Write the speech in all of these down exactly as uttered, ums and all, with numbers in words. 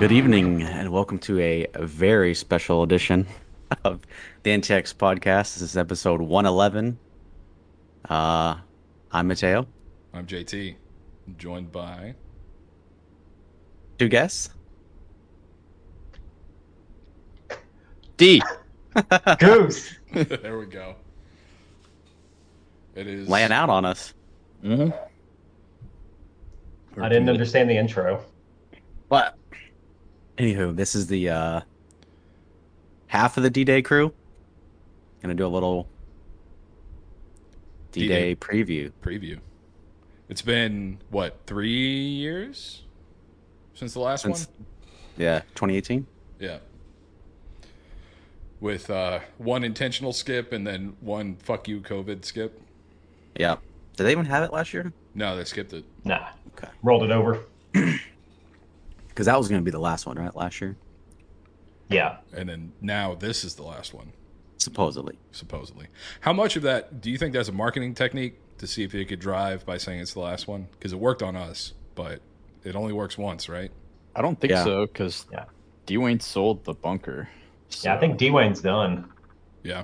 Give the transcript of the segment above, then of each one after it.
Good evening, and welcome to a very special edition of the N T X podcast. This is episode one eleven. Uh, I'm Mateo. I'm J T, joined by. Two guests. D. Goose. There we go. It is. Laying out on us. Mm-hmm. I didn't understand the intro. What? Anywho, this is the uh, half of the D-Day crew. Gonna do a little D-Day D-Day. preview. Preview. It's been, what, three years since the last Since- one? Yeah, twenty eighteen. Yeah. With uh, one intentional skip and then one fuck you COVID skip. Yeah. Did they even have it last year? No, they skipped it. Nah. Okay. Rolled it over. Because that was gonna be the last one, right? Last year, Yeah. And then now this is the last one, supposedly. supposedly. How much of that, do you think that's a marketing technique to see if you could drive by saying it's the last one? Because it worked on us, but it only works once, right? I don't think Yeah. so, because Yeah. Dwayne sold the bunker. Yeah, I think Dwayne's done. Yeah.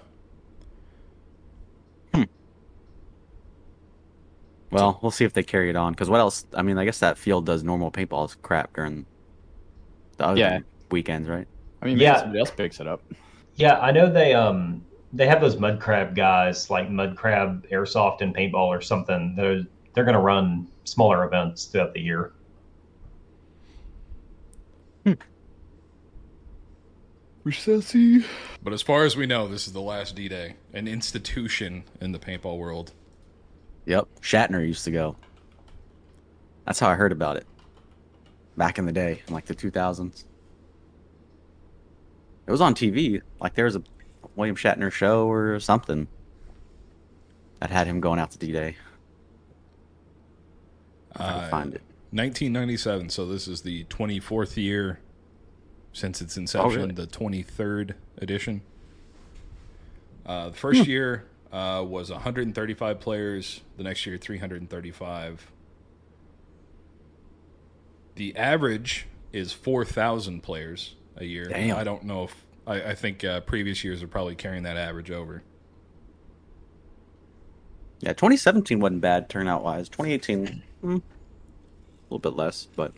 Well, we'll see if they carry it on. Because what else? I mean, I guess that field does normal paintball crap during the other Yeah. weekends, right? I mean, maybe Yeah. somebody else picks it up. Yeah, I know they um they have those mud crab guys like mud crab airsoft and paintball or something. They're they're gonna run smaller events throughout the year. We shall see. But as far as we know, this is the last D-Day, an institution in the paintball world. Yep. Shatner used to go. That's how I heard about it. Back in the day, in like the two thousands. It was on T V. Like there was a William Shatner show or something that had him going out to D-Day. If I Uh, can find it. nineteen ninety-seven, so this is the twenty-fourth year since its inception, really? the twenty-third edition. Uh, the first Hmm. year uh, was one hundred thirty-five players, the next year three hundred thirty-five. The average is four thousand players a year. Damn. I don't know if, I, I think uh, previous years are probably carrying that average over. Yeah, twenty seventeen wasn't bad turnout wise. twenty eighteen, hmm, a little bit less, but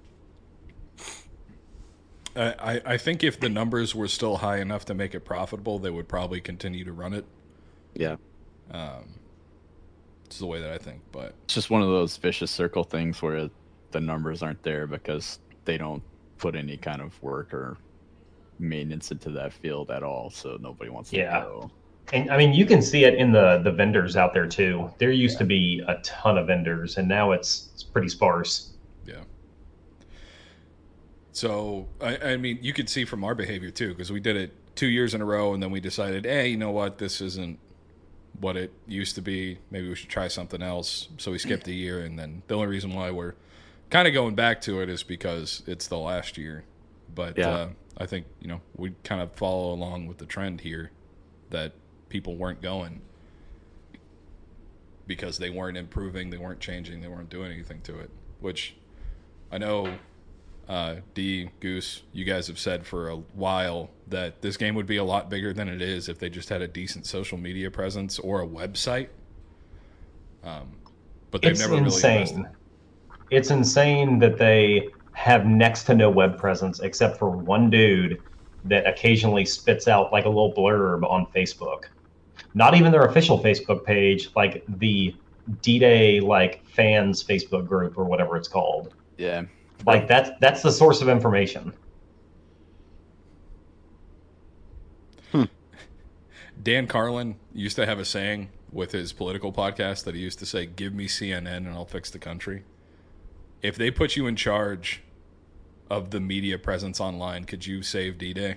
I, I I think if the numbers were still high enough to make it profitable, they would probably continue to run it. yeah. It's the way that I think. But It's just one of those vicious circle things where the numbers aren't there because they don't put any kind of work or maintenance into that field at all, so nobody wants to Yeah. go. And I mean you can see it in the the vendors out there too. There used to be a ton of vendors and now it's it's pretty sparse. yeah. So I, I mean, you could see from our behavior too, because we did it two years in a row, and then we decided, hey, you know what, this isn't what it used to be. Maybe we should try something else. So we skipped a year, and then the only reason why we're kind of going back to it is because it's the last year. But Yeah. uh, I think, you know, we kind of follow along with the trend here that people weren't going because they weren't improving, they weren't changing, they weren't doing anything to it. Which I know uh, D, Goose, you guys have said for a while that this game would be a lot bigger than it is if they just had a decent social media presence or a website. Um, but they've It's never really invested. insane. It's insane that they have next to no web presence except for one dude that occasionally spits out like a little blurb on Facebook. Not even their official Facebook page, like the D-Day like fans Facebook group or whatever it's called. Yeah. Like that's that's the source of information. Dan Carlin used to have a saying with his political podcast that he used to say, "Give me C N N and I'll fix the country." If they put you in charge of the media presence online, could you save D-Day?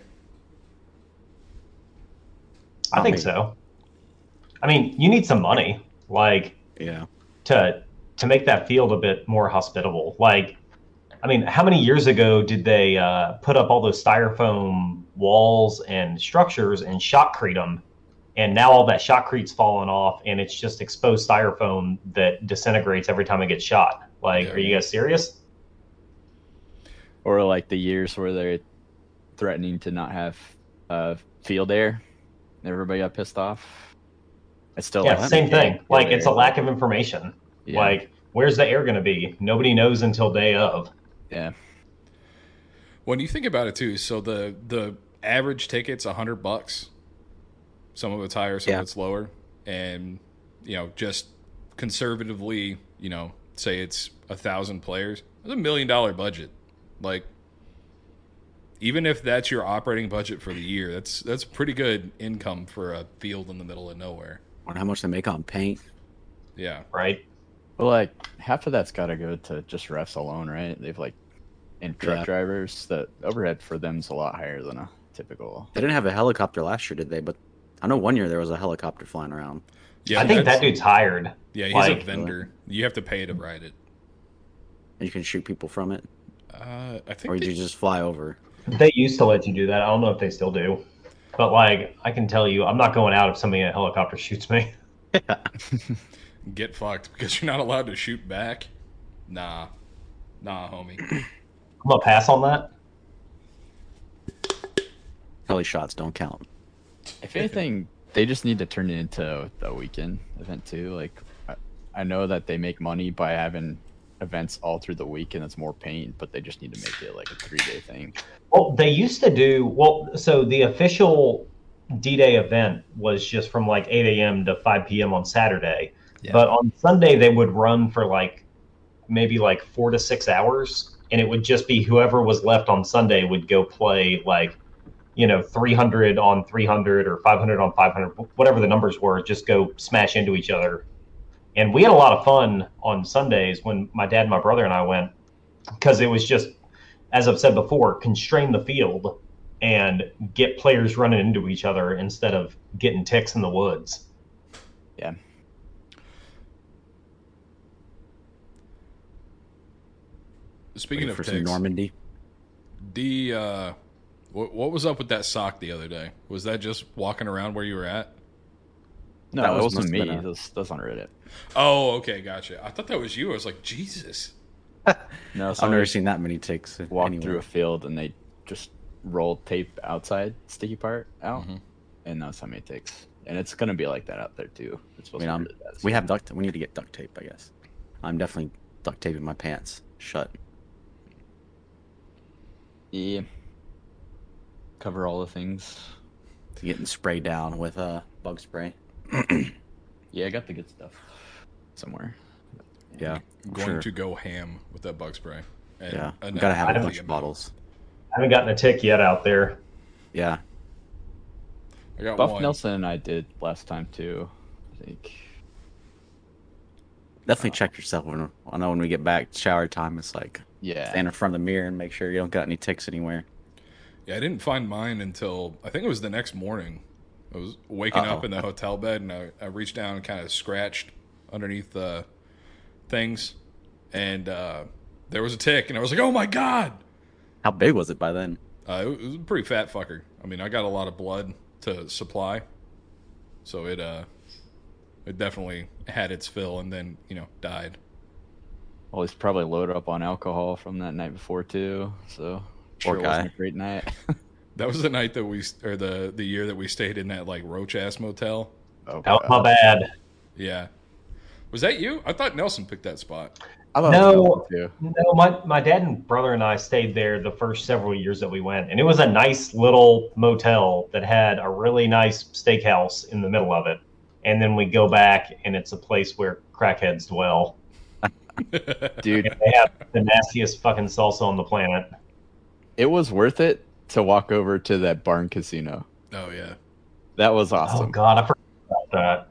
I Not think me. so. I mean, you need some money, like Yeah. to to make that field a bit more hospitable. Like, I mean, how many years ago did they uh, put up all those styrofoam walls and structures and shotcrete them? And now all that shotcrete's fallen off, and it's just exposed styrofoam that disintegrates every time it gets shot. Like, Yeah. are you guys serious? Or like the years where they're threatening to not have uh, field air. Everybody got pissed off. I still Yeah, like same thing. field Like, it's a air, lack but- of information. Yeah. Like, where's the air going to be? Nobody knows until day of. Yeah. When you think about it too, so the the average ticket's a hundred bucks. Some of it's higher, some Yeah. of it's lower, and you know, just conservatively, you know, say it's a thousand players. It's a million dollar budget. Like, even if that's your operating budget for the year, that's that's pretty good income for a field in the middle of nowhere. Wonder how much they make on paint. Yeah, Right? Well, like half of that's got to go to just refs alone, right? They've like, and truck Yeah. drivers. The overhead for them's a lot higher than a typical. They didn't have a helicopter last year, did they? But I know one year there was a helicopter flying around. yeah. I think that's- that dude's hired. Yeah, he's like- a vendor. You have to pay to ride it. And you can shoot people from it, Uh, I or think you they, just fly over. They used to let you do that. I don't know if they still do. But, like, I can tell you, I'm not going out if somebody in a helicopter shoots me. get fucked because you're not allowed to shoot back. Nah, nah, homie. I'm going to pass on that. Heli shots don't count. If anything, they just need to turn it into a weekend event too. Like, I, I know that they make money by having events all through the week, and it's more paint, but they just need to make it like a three day thing. Well, they used to do, well, so the official D-Day event was just from, like, eight a.m. to five p.m. on Saturday. Yeah. But on Sunday, they would run for, like, maybe, like, four to six hours. And it would just be whoever was left on Sunday would go play, like, you know, three hundred on three hundred or five hundred on five hundred, whatever the numbers were, just go smash into each other. And we had a lot of fun on Sundays when my dad, my brother, and I went, because it was just, as I've said before, constrain the field and get players running into each other instead of getting ticks in the woods. Yeah. Speaking Waiting of for some ticks, Normandy. D, uh, what, what was up with that sock the other day? Was that just walking around where you were at? No, That it was- wasn't must me. have been a- That's, that's on Reddit. Oh, okay, gotcha. I thought that was you. I was like, Jesus. No, I've never somebody seen that many ticks. walked anywhere. through a field and they just rolled tape outside sticky part out, Mhm. and that's how many takes. And it's gonna be like that out there too. It's I supposed mean, to I'm, be really bad. we have duct. We need to get duct tape, I guess. I'm definitely duct taping my pants shut. Yeah. Cover all the things. Getting sprayed down with uh, bug spray. Yeah, I got the good stuff somewhere. Yeah, Going sure. to go ham with that bug spray. And Yeah, and we gotta have a nothing bunch of about it. bottles. I haven't gotten a tick yet out there. Yeah, I got Buff one. Nelson and I did last time too. I think. definitely check yourself. When I know when we get back, shower time. It's like Yeah. stand in front of the mirror and make sure you don't got any ticks anywhere. Yeah, I didn't find mine until I think it was the next morning. I was waking Uh-oh. up in the hotel bed and I, I reached down and kind of scratched underneath the things, and uh, there was a tick, and I was like, "Oh my god!" How big was it by then? Uh, it was a pretty fat fucker. I mean, I got a lot of blood to supply, so it uh, it definitely had its fill, and then you know died. Well, he's probably loaded up on alcohol from that night before too. So Poor sure guy. wasn't a great night. That was the night that we, or the the year that we stayed in that like roach ass motel. Oh, Oh, God. my bad. Yeah, was that you? I thought Nelson picked that spot. I thought No. it was Nelson, too. No, my, my dad and brother and I stayed there the first several years that we went. And it was a nice little motel that had a really nice steakhouse in the middle of it. And then we go back, and it's a place where crackheads dwell. Dude, They have the nastiest fucking salsa on the planet. it was worth it to walk over to that barn casino. Oh yeah. That was Oh, awesome. God, I forgot about that.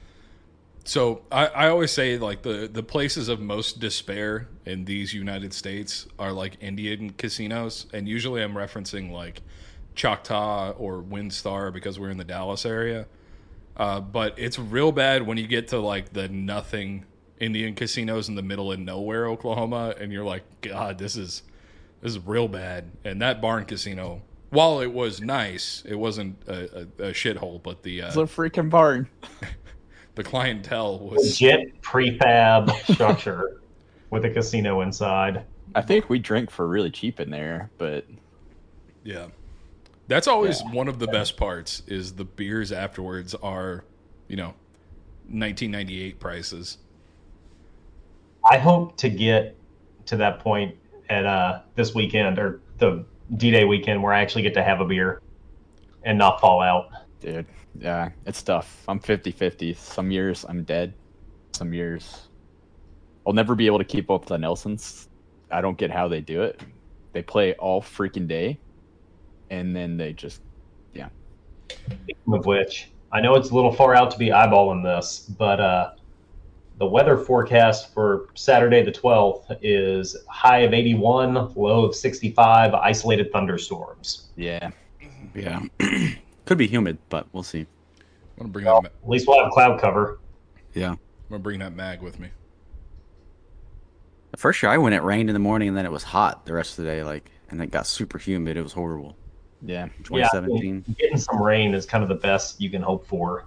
So I, I always say like the, the places of most despair in these United States are like Indian casinos, and usually I'm referencing like Choctaw or WinStar because we're in the Dallas area. Uh, but it's real bad when you get to like the nothing Indian casinos in the middle of nowhere, Oklahoma, and you're like, God, this is this is real bad. And that barn casino, while it was nice, it wasn't a, a, a shithole, but the It's a uh, freaking barn. the clientele was Legit prefab structure with a casino inside. I think we drink for really cheap in there, but Yeah. That's always Yeah. one of the best parts is the beers afterwards are, you know, nineteen ninety-eight prices. I hope to get to that point at uh, this weekend or the D-Day weekend where I actually get to have a beer and not fall out. dude, yeah, it's tough. I'm fifty-fifty. Some years I'm dead. Some years I'll never be able to keep up with the Nelsons. I don't get how they do it. They play all freaking day, and then they just, yeah. Speaking of which, I know it's a little far out to be eyeballing this, but uh, the weather forecast for Saturday the twelfth is high of eighty-one, low of sixty-five, isolated thunderstorms. Yeah. Yeah. Could be humid, but we'll see. I'm gonna bring Well, that. Ma- at least we'll have cloud cover. Yeah. I'm gonna bring that mag with me. The first year I went, it rained in the morning and then it was hot the rest of the day, like, and it got super humid. It was horrible. Yeah. twenty seventeen. Yeah, getting some rain is kind of the best you can hope for.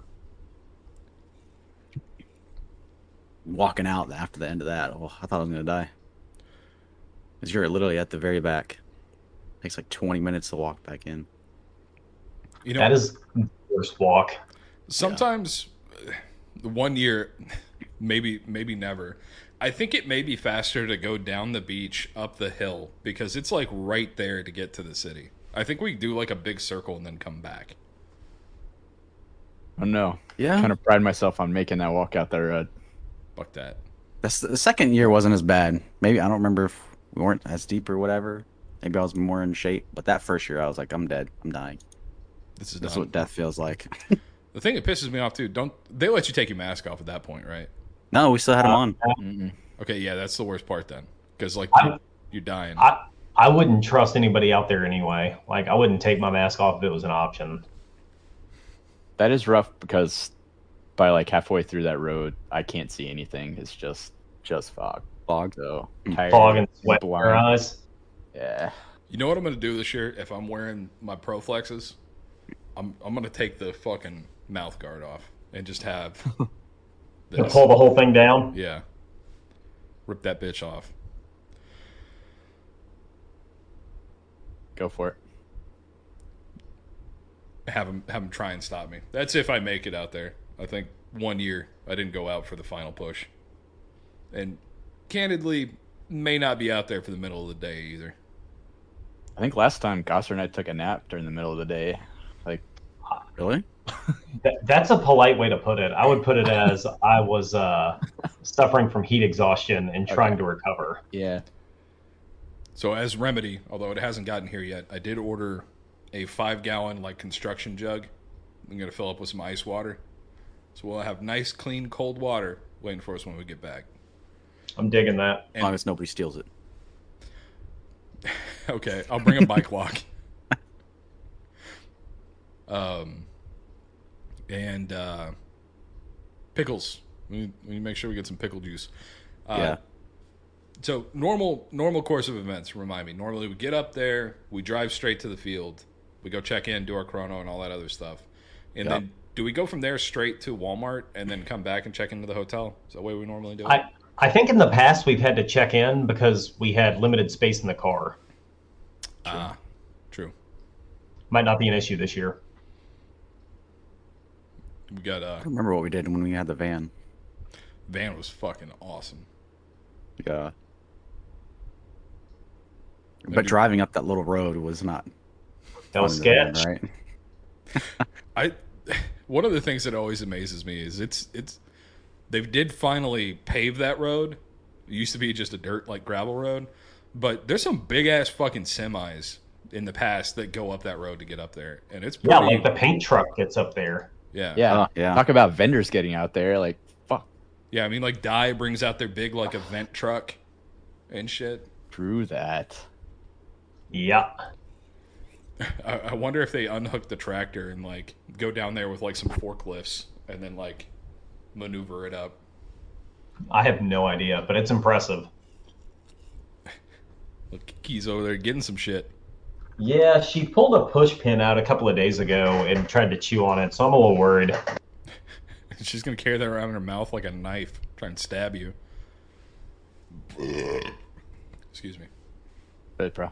Walking out after the end of that, oh, I thought I was gonna die. Because you're literally at the very back. It takes like twenty minutes to walk back in. You know, That is the worst walk. sometimes uh, one year, maybe maybe never. I think it may be faster to go down the beach up the hill because it's like right there to get to the city. I think we do like a big circle and then come back. Oh no. Yeah. Kind of pride myself on making that walk out that road. Fuck that. That's, the second year wasn't as bad. Maybe I don't remember if we weren't as deep or whatever. Maybe I was more in shape. But that first year, I was like, I'm dead. I'm dying. This is That's done. what death feels like. The thing that pisses me off too. Don't they let you take your mask off at that point, right? No, we still had him on. Mm-mm. Okay, yeah, that's the worst part then, because like I- you're, you're dying. I I wouldn't trust anybody out there anyway. Like I wouldn't take my mask off if it was an option. That is rough because by like halfway through that road, I can't see anything. It's just just fog. Fog. So tired, Fog and sweat in blind. your eyes. Yeah. You know what I'm gonna do this year if I'm wearing my Pro Flexes? I'm I'm gonna take the fucking mouth guard off and just have To this. pull the whole thing down. Yeah, rip that bitch off. Go for it. Have him have him try and stop me. That's if I make it out there. I think one year I didn't go out for the final push, and candidly, may not be out there for the middle of the day either. I think last time Gosser and I took a nap during the middle of the day. Like, Really? That, that's a polite way to put it. I would put it as I was uh, suffering from heat exhaustion and trying to recover. yeah. So as remedy, although it hasn't gotten here yet, I did order a five gallon like construction jug. I'm gonna fill up with some ice water, so we'll have nice, clean, cold water waiting for us when we get back. I'm digging that. As long as nobody steals it. Okay, I'll bring a bike lock. Um, and uh, pickles. We need, we need to make sure we get some pickle juice. Uh, Yeah. So normal normal course of events. Remind me. Normally we get up there, we drive straight to the field, we go check in, do our chrono, and all that other stuff, and Yep. then do we go from there straight to Walmart and then come back and check into the hotel? Is that the way we normally do it? I, I think in the past we've had to check in because we had limited space in the car. Ah, true. Might not be an issue this year. We got uh, I don't remember what we did when we had the van. van was fucking awesome. Yeah. Maybe- But driving up that little road was not That was fun in the van, sketch. right? I one of the things that always amazes me is it's it's they did finally pave that road. It used to be just a dirt like gravel road, but there's some big ass fucking semis in the past that go up that road to get up there, and it's pretty, Yeah, like the paint truck gets up there. yeah Yeah. Oh, yeah. Talk about vendors getting out there. Like, fuck. yeah. I mean, like Dye brings out their big like event truck and shit. Drew that. Yeah. I, I wonder if they unhook the tractor and like go down there with like some forklifts and then like maneuver it up. I have no idea, but it's impressive. Look, Kiki's over there getting some shit. Yeah, she pulled a push pin out a couple of days ago and tried to chew on it, so I'm a little worried. She's gonna carry that around in her mouth like a knife, try and stab you. Excuse me. But bro,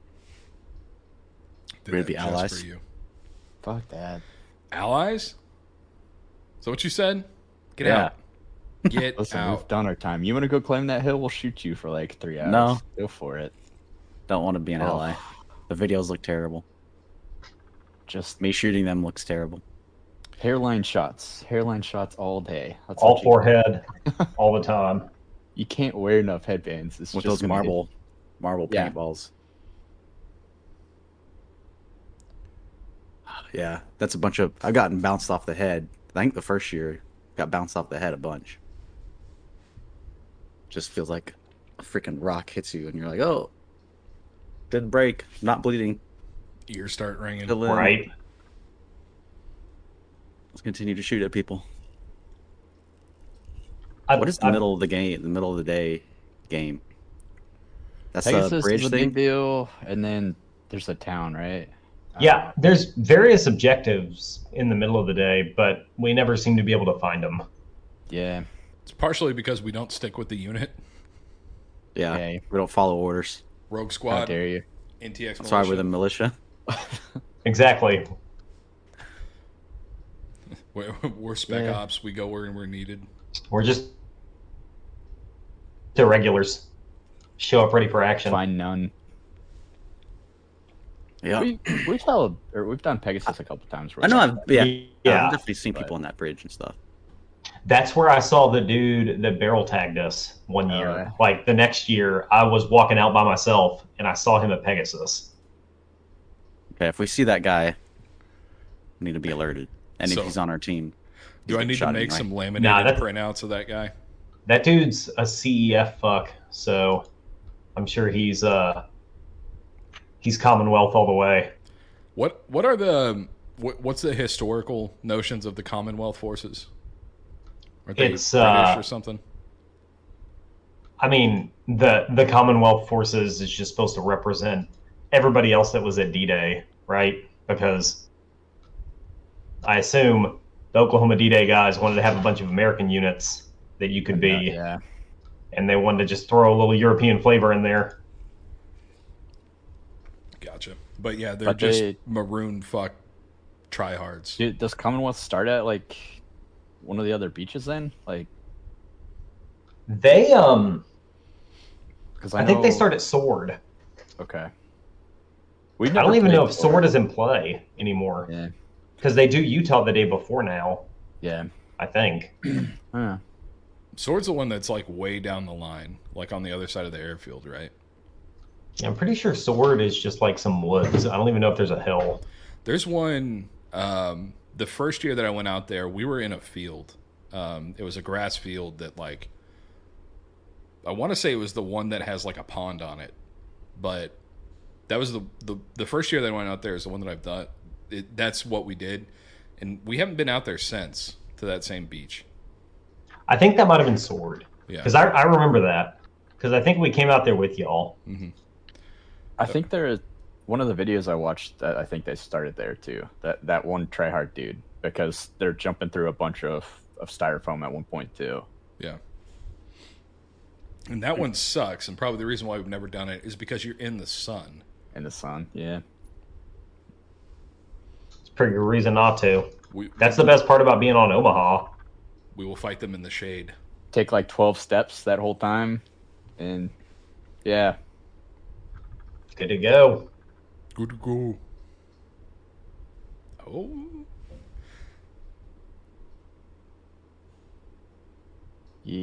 Did We're that the just allies? for you. fuck that. Allies? Is that what you said? Get Yeah. out. Get Listen, out. we've done our time. You want to go climb that hill? We'll shoot you for like three hours. No. Go for it. Don't want to be an Oh. ally. The videos look terrible. Just Me shooting them looks terrible. hairline shots. Hairline shots all day. That's All what you- forehead, all the time. You can't wear enough headbands. It's With just those gonna hit- marble, marble Yeah. paintballs. Yeah, that's a bunch of. I've gotten bounced off the head. I think the first year got bounced off the head a bunch. Just feels like a freaking rock hits you, and you're like, "Oh, didn't break, not bleeding." Ears start ringing. Still in. Right? Let's continue to shoot at people. I, What is the I- middle of the game? The middle of the day game. That's Pegasus the bridge is a thing. big deal, and then there's a town, right? Yeah, there's various objectives in the middle of the day, but we never seem to be able to find them. Yeah. It's partially because we don't stick with the unit. Yeah, Okay. we don't follow orders. Rogue How Squad, dare you? N T X That's why we're the militia. militia. Exactly. We're, we're spec Yeah. ops. We go where we're needed. We're just irregulars. Show up ready for action. Find none. Yeah, We we've held or we've done Pegasus a couple times. I know. I've yeah, Yeah. I've definitely seen But- people on that bridge and stuff. That's where I saw the dude that barrel tagged us one Oh, year. yeah. Like the next year, I was walking out by myself and I saw him at Pegasus. Okay, if we see that guy, we need to be alerted. And So- if he's on our team, he's Do I getting need to shot make anyway. some laminated Nah, that's- printouts of that guy? That dude's a C E F fuck, so I'm sure he's uh he's Commonwealth all the way. What What are the what, What's the historical notions of the Commonwealth forces? Are they It's, British uh, or something? I mean, the the Commonwealth forces is just supposed to represent everybody else that was at D-Day, right? Because I assume the Oklahoma D-Day guys wanted to have a bunch of American units that you could be, Yeah. and they wanted to just throw a little European flavor in there. Gotcha. But yeah, they're But just they- maroon fuck tryhards. Dude, does Commonwealth start at like one of the other beaches then? Like, They um, because I, I think they know- start at Sword. Okay. We've I never don't even played know if before. Sword is in play anymore Yeah. because they do Utah the day before now. Yeah. I think. Huh. Sword's the one that's like way down the line, like on the other side of the airfield, right? I'm pretty sure Sword is just like some woods. I don't even know if there's a hill. There's one. Um, the first year that I went out there, we were in a field. Um, it was a grass field that, like, I want to say it was the one that has like a pond on it, but that was the the, the first year that I went out there is the one that I've done. It, that's what we did, and we haven't been out there since to that same beach. I think that might have been Sword Yeah, because I, I remember that because I think we came out there with y'all. hmm I think there is one of the videos I watched that I think they started there too. That that one tryhard dude because they're jumping through a bunch of, of styrofoam at one point too. yeah. And that one sucks, and probably the reason why we've never done it is because you're in the sun. In the sun. Yeah. It's a pretty good reason not to. We That's the best part about being on Omaha. we will fight them in the shade. Take like twelve steps that whole time. And yeah. Good to go. Good to go. Oh. Yeah.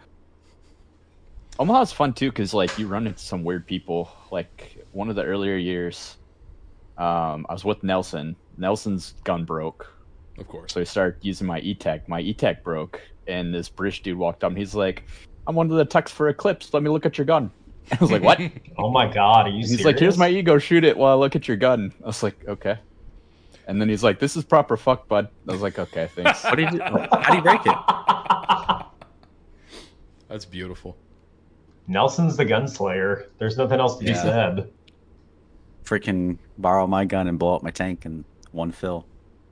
Omaha's fun too because like you run into some weird people. Like one of the earlier years, um, I was with Nelson. Nelson's gun broke, Of course. so I started using my E-Tech. My E-Tech broke, and this British dude walked up and he's like, "I'm one of the techs for Eclipse. Let me look at your gun." I was like, "What?" And Oh my God, are you he's serious? like, "Here's my ego. Shoot it while I look at your gun." I was like, "Okay." And then he's like, "This is proper fuck, bud." I was like, "Okay, thanks." What do you do? How do you break it? That's beautiful. Nelson's the gunslinger. There's nothing else to be Yeah. said. Freaking borrow my gun and blow up my tank in one fill.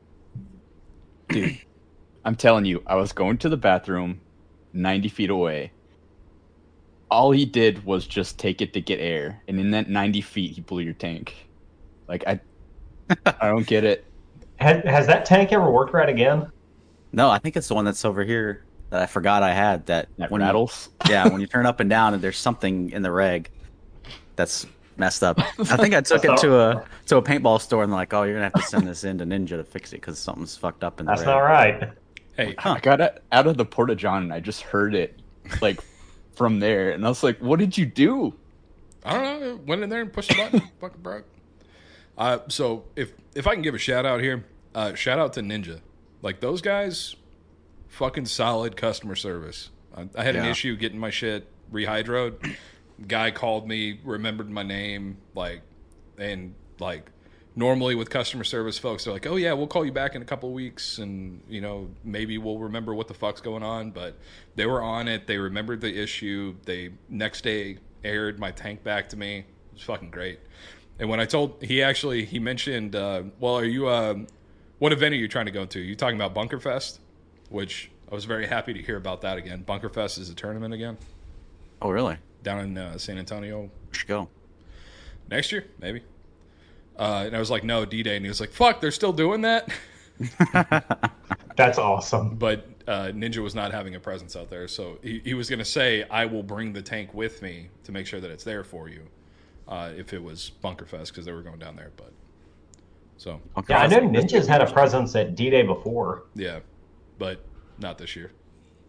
Dude, I'm telling you, I was going to the bathroom ninety feet away, all he did was just take it to get air, and in that ninety feet, he blew your tank. Like I, I don't get it. Has, has that tank ever worked right again? No, I think it's the one that's over here that I forgot I had. That, That when rattles. You, yeah, when you turn up and down, and there's something in the reg that's messed up. I think I took it to a to a paintball store, and they're like, "Oh, you're gonna have to send this in to Ninja to fix it because something's fucked up in the That's reg." not right. Hey, Huh. I got it out of the Porta John, and I just heard it, like, from there, and I was like, "What did you do?" I don't know. Went in there and pushed the button. Fucking broke. Uh, so if if I can give a shout out here, uh, shout out to Ninja. Like those guys, fucking solid customer service. I, I had an Yeah. issue getting my shit rehydroed. Guy called me, remembered my name, like, and like normally with customer service folks, they're like, "Oh yeah, we'll call you back in a couple of weeks, and you know maybe we'll remember what the fuck's going on." But they were on it. They remembered the issue. They next day aired my tank back to me. It was fucking great. And when I told, he actually he mentioned, uh, "Well, are you? Uh, what event are you trying to go to? You talking about Bunker Fest?" Which I was very happy to hear about that again. Bunker Fest is a tournament again Oh, really? down in uh, San Antonio We should go. next year, maybe. Uh, and I was like, "No, D-Day," and he was like, "Fuck, they're still doing that." That's awesome. But uh, Ninja was not having a presence out there, so he, he was going to say, "I will bring the tank with me to make sure that it's there for you." Uh, if it was Bunker Fest, because they were going down there, but so Okay. Yeah, I know Ninja's had a presence at D-Day before. yeah, but not this year.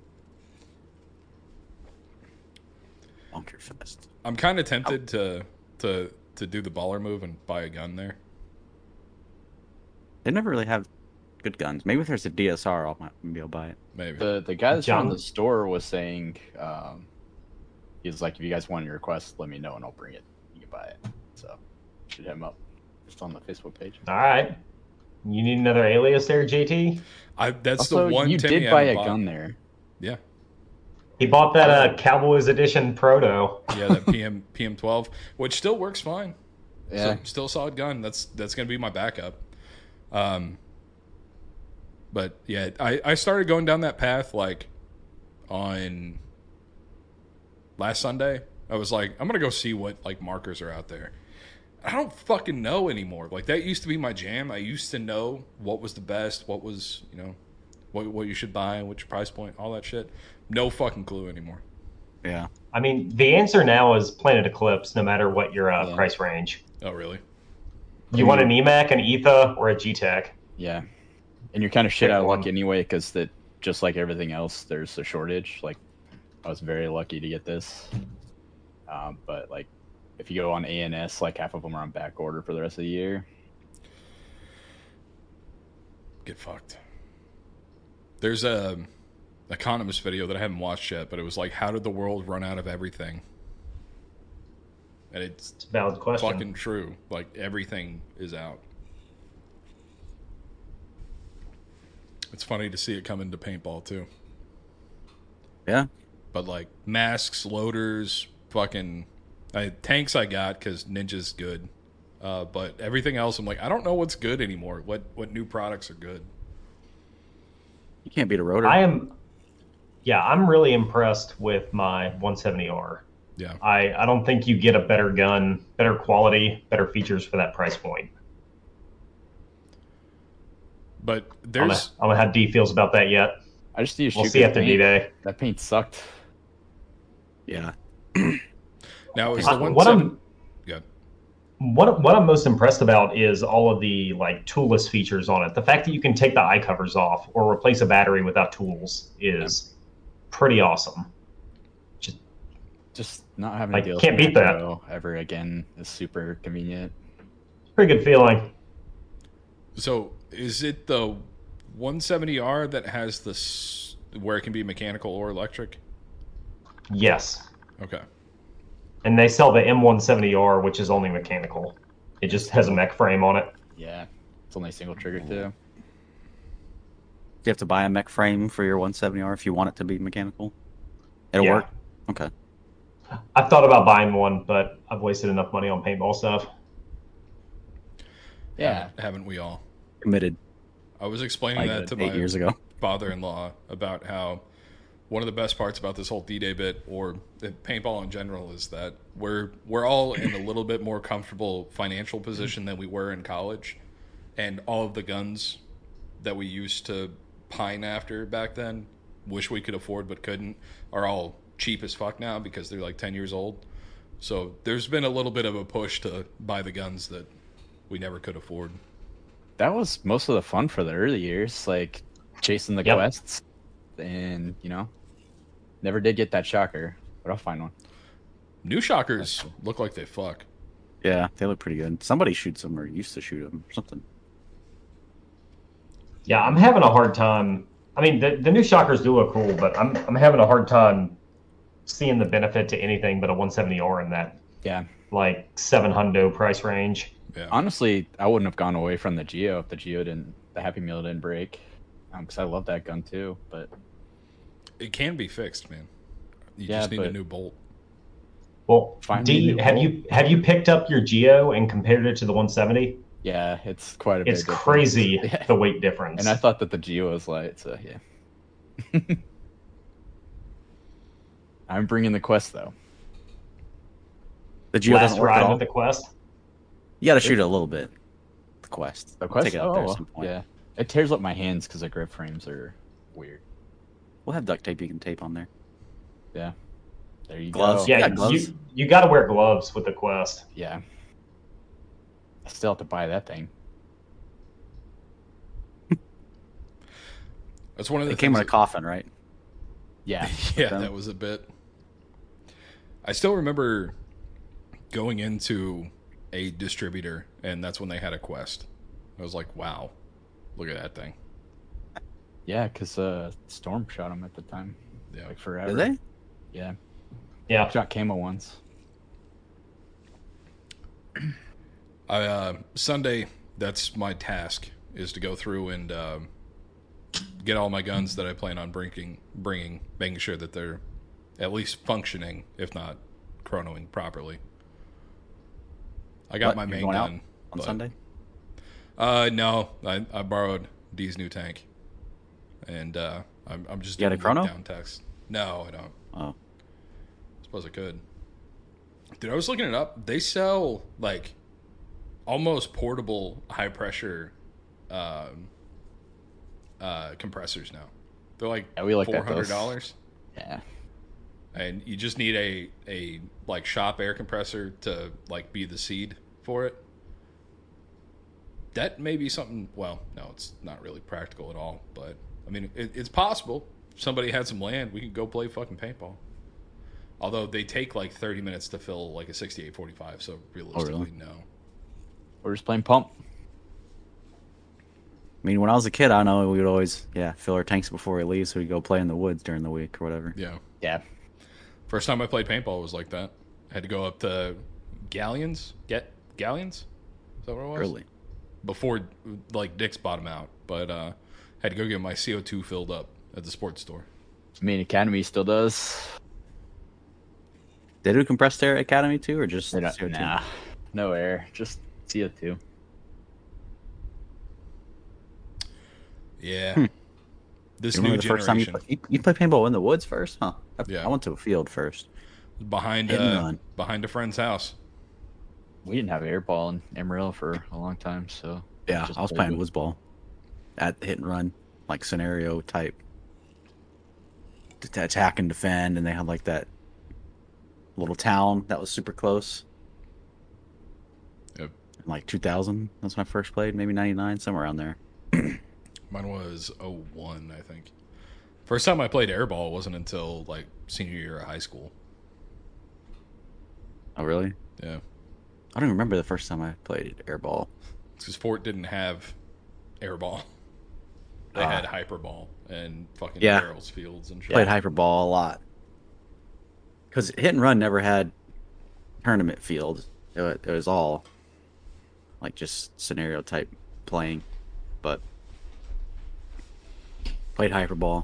Bunker Fest. I'm kind of tempted to to to do the baller move and buy a gun there. They never really have good guns. Maybe if there's a D S R, I'll might be able to buy it. Maybe. The the guy that's John? from the store was saying, um, he's like, if you guys want your request, let me know and I'll bring it. You can buy it. So should hit him up just on the Facebook page. All right. You need another alias there, J T? I that's Also, the one. you Timmy did buy a haven't bought. gun there. Yeah, He bought that uh, Cowboys Edition Proto. yeah, that P M P M twelve, which still works fine. Yeah. So, still a solid gun. That's that's gonna be my backup. Um, but yeah, I I started going down that path like on last Sunday. I was like, I'm gonna go see what like markers are out there. I don't fucking know anymore. Like that used to be my jam. I used to know what was the best, what was you know, what what you should buy, which price point, all that shit. No fucking clue anymore. Yeah. I mean, the answer now is Planet Eclipse, no matter what your uh, Yeah. price range. Oh really? You want an E MAC, an E T H A, or a G TEC? Yeah. And you're kind of shit Pick out of luck one. anyway, because that just like everything else, there's a shortage. Like, I was very lucky to get this. Um, but like, if you go on A N S, like half of them are on back order for the rest of the year. Get fucked. There's a Economist video that I haven't watched yet, but it was like, how did the world run out of everything? And it's It's a valid question. fucking true. Like everything is out. It's funny to see it come into paintball too. Yeah. But like masks, loaders, fucking I, tanks I got because Ninja's good. Uh, but everything else, I'm like, I don't know what's good anymore. What what new products are good? You can't beat a rotor. I am, yeah, I'm really impressed with my one seventy R. Yeah. I, I don't think you get a better gun, better quality, better features for that price point. But I don't, know, there's I don't know how D feels about that yet. I just need to We'll shoot see good after paint. D-Day. That paint sucked. yeah. now is Uh, the one what seven- I'm Good. what what I'm most impressed about is all of the like toolless features on it. The fact that you can take the eye covers off or replace a battery without tools is pretty awesome. Just Just not having Like, to deal can't with beat that. Macro ever again is super convenient. pretty good feeling. So is it the one seventy R that has this where it can be mechanical or electric? Yes. Okay. And they sell the M one seventy R, which is only mechanical. It just has a mech frame on it. Yeah. It's only a single trigger too. Do you have to buy a mech frame for your one seventy R if you want it to be mechanical? It'll Yeah. work? Okay. I've thought about buying one, but I've wasted enough money on paintball stuff. Yeah. Haven't, haven't we all? Committed I was explaining like that to eight my years ago. father-in-law about how one of the best parts about this whole D-Day bit, or paintball in general, is that we're we're all in a little bit more comfortable financial position than we were in college, and all of the guns that we used to pine after back then, wish we could afford but couldn't, are all cheap as fuck now because they're like ten years old. So there's been a little bit of a push to buy the guns that we never could afford. That was most of the fun for the early years, like chasing the Yep. quests, and you know, never did get that shocker, but I'll find one. New shockers look like they fuck. Yeah, they look pretty good. Somebody shoots them or used to shoot them or something. Yeah, I'm having a hard time. I mean, the, the new shockers do look cool, but I'm I'm having a hard time seeing the benefit to anything but a one seventy R in that Yeah, like seven hundo price range. Yeah. honestly, I wouldn't have gone away from the Geo if the Geo didn't, the Happy Meal didn't break, because I love that gun too. But It can be fixed, man. You Yeah, just need a but- new bolt. Well, Find me a D, new have bolt. you have you picked up your Geo and compared it to the one seventy? yeah, it's quite a bit. It's different. crazy Yeah. the weight difference. And I thought that the Geo was light, so yeah. I'm bringing the Quest though. The Geo last doesn't work at ride all. with the Quest. You got to shoot it a little bit. The Quest. The Quest, Take it up oh, there at some point. yeah, it tears up my hands because the grip frames are weird. We'll have duct tape you can tape on there. Yeah, there you Gloves. go. Yeah, Yeah, gloves. you you got to wear gloves with the Quest. Yeah. I still have to buy that thing. That's one of the It came things in a coffin, right? Yeah. Yeah, them. that was a bit. I still remember going into a distributor, and that's when they had a Quest. I was like, wow, look at that thing. Yeah, because uh, Storm shot him at the time. Yeah. Like forever. Did they? Yeah. Yeah, Shot Camo once. I, uh, Sunday, that's my task, is to go through and um, get all my guns that I plan on bringing, bringing, making sure that they're at least functioning, if not chronoing properly. I got What, my you're main going out gun. On but- Sunday? Uh, no, I, I borrowed D's new tank, and uh, I'm I'm just You got doing a chrono? down text. No, I don't. Oh. Suppose I could. Dude, I was looking it up. They sell like almost portable high pressure um, uh, compressors now. They're like Yeah, we looked four at hundred those. dollars, Yeah. and you just need a a like shop air compressor to like be the seed for it. That may be something. Well, no, it's not really practical at all. But I mean, it, it's possible. If somebody had some land, we could go play fucking paintball. Although they take like thirty minutes to fill like a sixty-eight forty-five, so realistically, no. We're just playing Pump. I mean, when I was a kid, I know we would always, yeah, fill our tanks before we leave so we'd go play in the woods during the week or whatever. Yeah. Yeah. First time I played paintball was like that. I had to go up to Galleons. Get Galleons? Is that what it was? Early. Before like Dick's bottom out, but uh had to go get my C O two filled up at the sports store. I mean, Academy still does. They do compressed air Academy too, or just They don't- C O two? Nah. No air. Just C O two. Yeah. Hmm. This You new remember the first time you, generation play, you, you play paintball in the woods first? Huh. I, Yeah. I went to a field first. behind Hit and uh, run. behind a friend's house. We didn't have airball in Amarillo for a long time, so Yeah, just I was played playing with- woods ball at hit and run, like scenario type. To attack and defend, and they had like that little town that was super close. Yep. In like two thousand, that's when I first played, maybe ninety-nine, somewhere around there. Mine was oh one, I think. First time I played airball wasn't until like senior year of high school. Oh, really? Yeah. I don't even remember the first time I played airball. Because Fort didn't have airball. They Ah. had hyperball and fucking Yeah. barrels fields and shit. Played hyperball a lot. Because hit and run never had tournament fields. It was, it was all like just scenario type playing. But played hyperball.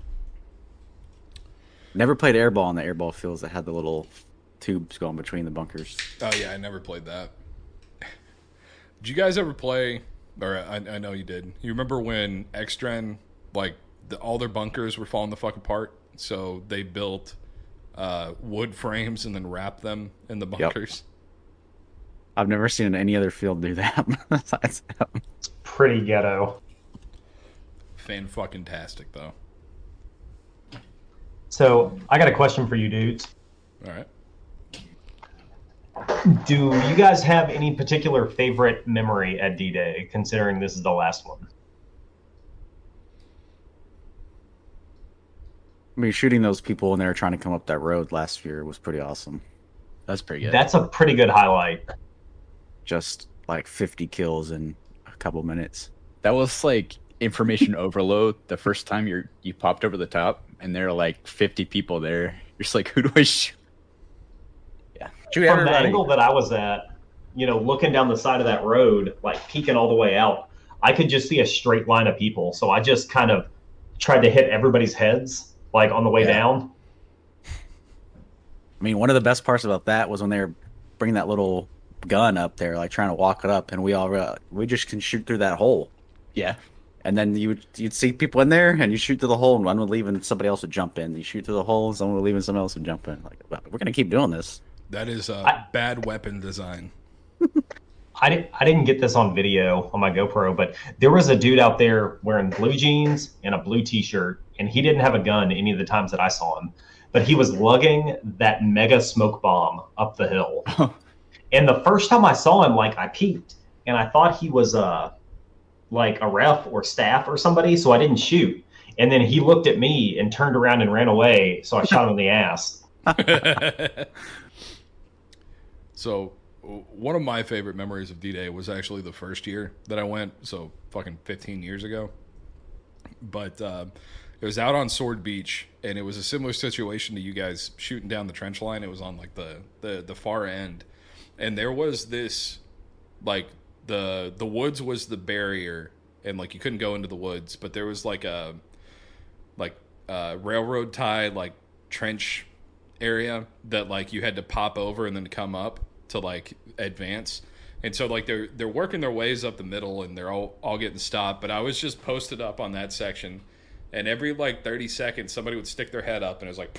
Never played airball on the airball fields that had the little tubes going between the bunkers. Oh yeah, I never played that. Did you guys ever play? Or I, I know you did. You remember when Xtren, like the, all their bunkers were falling the fuck apart, So they built uh, wood frames and then wrapped them in the bunkers. Yep. I've never seen any other field do that besides that. It's pretty ghetto. Fan-fucking-tastic, though. So I got a question for you dudes. All right. Do you guys have any particular favorite memory at D-Day, considering this is the last one? I mean, shooting those people when they were trying to come up that road last year was pretty awesome. That's pretty good. That's a pretty good highlight. Just like fifty kills in a couple minutes. That was like information overload. The first time you you popped over the top, and there are like fifty people there. You're just like, who do I shoot? Yeah, shoot From everybody. the angle that I was at, you know, looking down the side of that road, like peeking all the way out, I could just see a straight line of people. So I just kind of tried to hit everybody's heads, like on the way Yeah. down. I mean, one of the best parts about that was when they were bringing that little gun up there, like trying to walk it up, and we all uh, we just can shoot through that hole. Yeah. And then you would you'd see people in there, and you shoot through the hole, and one would leave, and somebody else would jump in. You shoot through the hole, and someone would leave, and someone else would jump in. Like, well, we're gonna keep doing this. That is uh, I- bad weapon design. I didn't, I didn't get this on video on my GoPro, but there was a dude out there wearing blue jeans and a blue t-shirt, and he didn't have a gun any of the times that I saw him, but he was lugging that mega smoke bomb up the hill. And the first time I saw him, like, I peeked, and I thought he was uh, like a ref or staff or somebody, so I didn't shoot. And then he looked at me and turned around and ran away, so I shot him in the ass. So w- one of my favorite memories of D-Day was actually the first year that I went, so fucking fifteen years ago. But uh, it was out on Sword Beach, and it was a similar situation to you guys shooting down the trench line. It was on like the, the, the far end, and there was this, like, the the woods was the barrier, and like you couldn't go into the woods, but there was like a like a railroad tie like trench area that like you had to pop over and then come up to like advance. And so like they're they're working their ways up the middle, and they're all all getting stopped, but I was just posted up on that section, and every like thirty seconds somebody would stick their head up, and it was like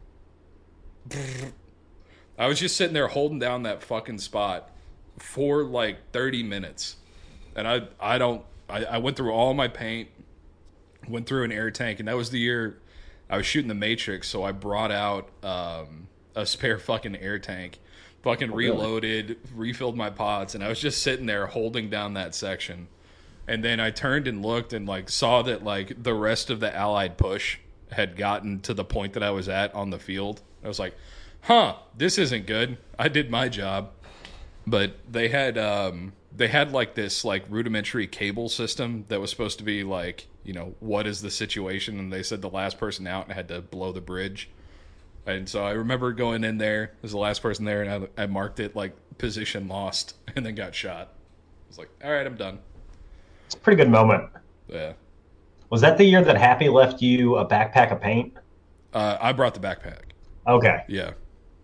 I was just sitting there holding down that fucking spot for like thirty minutes. And I I don't I, I went through all my paint, went through an air tank, and that was the year I was shooting the Matrix, so I brought out um, a spare fucking air tank, fucking reloaded, refilled my pots, and I was just sitting there holding down that section. And then I turned and looked and like saw that like the rest of the Allied push had gotten to the point that I was at on the field. I was like, huh, this isn't good. I did my job. But they had um, they had like this like rudimentary cable system that was supposed to be like, you know, what is the situation? And they said the last person out and had to blow the bridge. And so I remember going in there as the last person there, and I, I marked it like position lost, and then got shot. I was like, all right, I'm done. It's a pretty good moment. Yeah. Was that the year that Happy left you a backpack of paint? Uh, I brought the backpack. Okay. Yeah.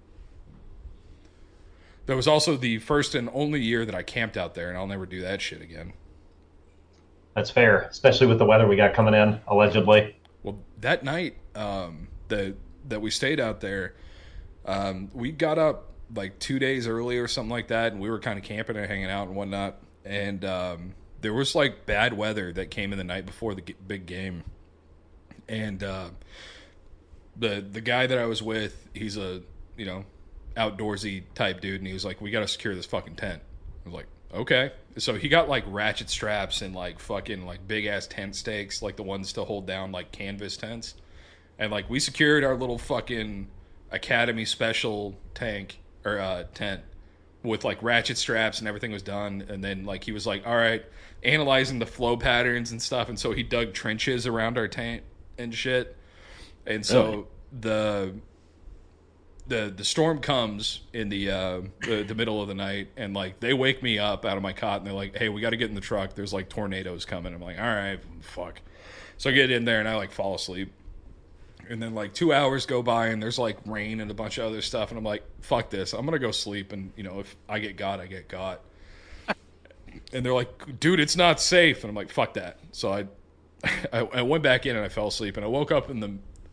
That was also the first and only year that I camped out there, and I'll never do that shit again. That's fair, especially with the weather we got coming in, allegedly. Well, that night um, that that we stayed out there, um, we got up like two days early or something like that, and we were kind of camping and hanging out and whatnot. And um, there was like bad weather that came in the night before the g- big game, and uh, the the guy that I was with, he's a you know outdoorsy type dude, and he was like, "We got to secure this fucking tent." I was like, "Okay." So he got like ratchet straps and like fucking like big ass tent stakes, like the ones to hold down like canvas tents. And like we secured our little fucking Academy special tank or uh, tent with like ratchet straps, and everything was done. And then like he was like, all right, analyzing the flow patterns and stuff. And so he dug trenches around our tent and shit. And so Really? the the the storm comes in the, uh, the the middle of the night, and like they wake me up out of my cot, and they're like, hey, we got to get in the truck, there's like tornadoes coming. I'm like, all right, fuck. So I get in there and I like fall asleep, and then like two hours go by, and there's like rain and a bunch of other stuff, and I'm like, fuck this, I'm gonna go sleep, and you know, if I get got, I get got. And they're like, dude, it's not safe. And I'm like, fuck that. So I I, I went back in and I fell asleep, and I woke up in the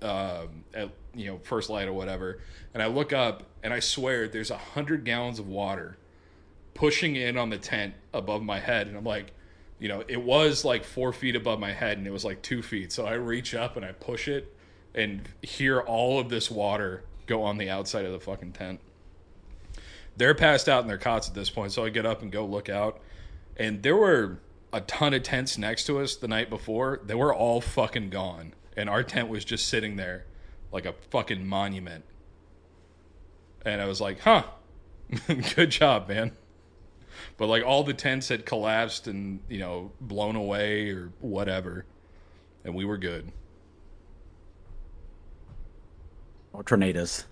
um, at you know first light or whatever, and I look up and I swear there's a hundred gallons of water pushing in on the tent above my head, and I'm like, you know, it was like four feet above my head, and it was like two feet. So I reach up and I push it, and hear all of this water go on the outside of the fucking tent. They're passed out in their cots at this point, so I get up and go look out, and there were a ton of tents next to us the night before. They were all fucking gone, and our tent was just sitting there like a fucking monument. And I was like, huh, good job, man. But like all the tents had collapsed and, you know, blown away or whatever, and we were good. Or tornadoes.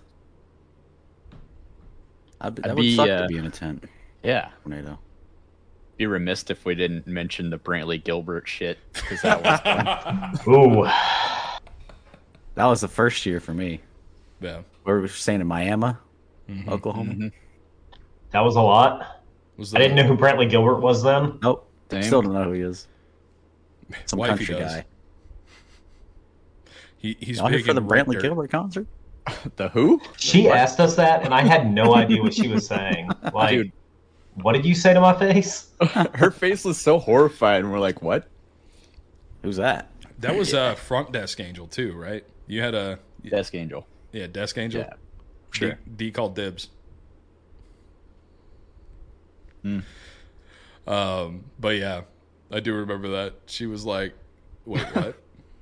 I'd, that I'd would be, suck uh, to be in a tent. Yeah. Tornado. Be remiss if we didn't mention the Brantley Gilbert shit, because that was fun. Ooh. That was the first year for me. Yeah. Where we were staying in Miami, Mm-hmm. Oklahoma. Mhm. That was a lot. Was I didn't know who Brantley Gilbert was then. Nope. Same. Still don't know who he is. Some Wifey country does. guy. He, he's Y'all here big for the in red Brantley dirt. Gilbert concert? The who? She asked us that, and I had no idea what she was saying. Like, Dude. what did you say to my face? Her face was so horrified, and we're like, what? Who's that? That was a front desk angel too, right? You had a Desk Angel. yeah desk angel. Yeah. D, Sure. D called dibs. Hmm. Um, but yeah, I do remember that. She was like, "Wait, what?"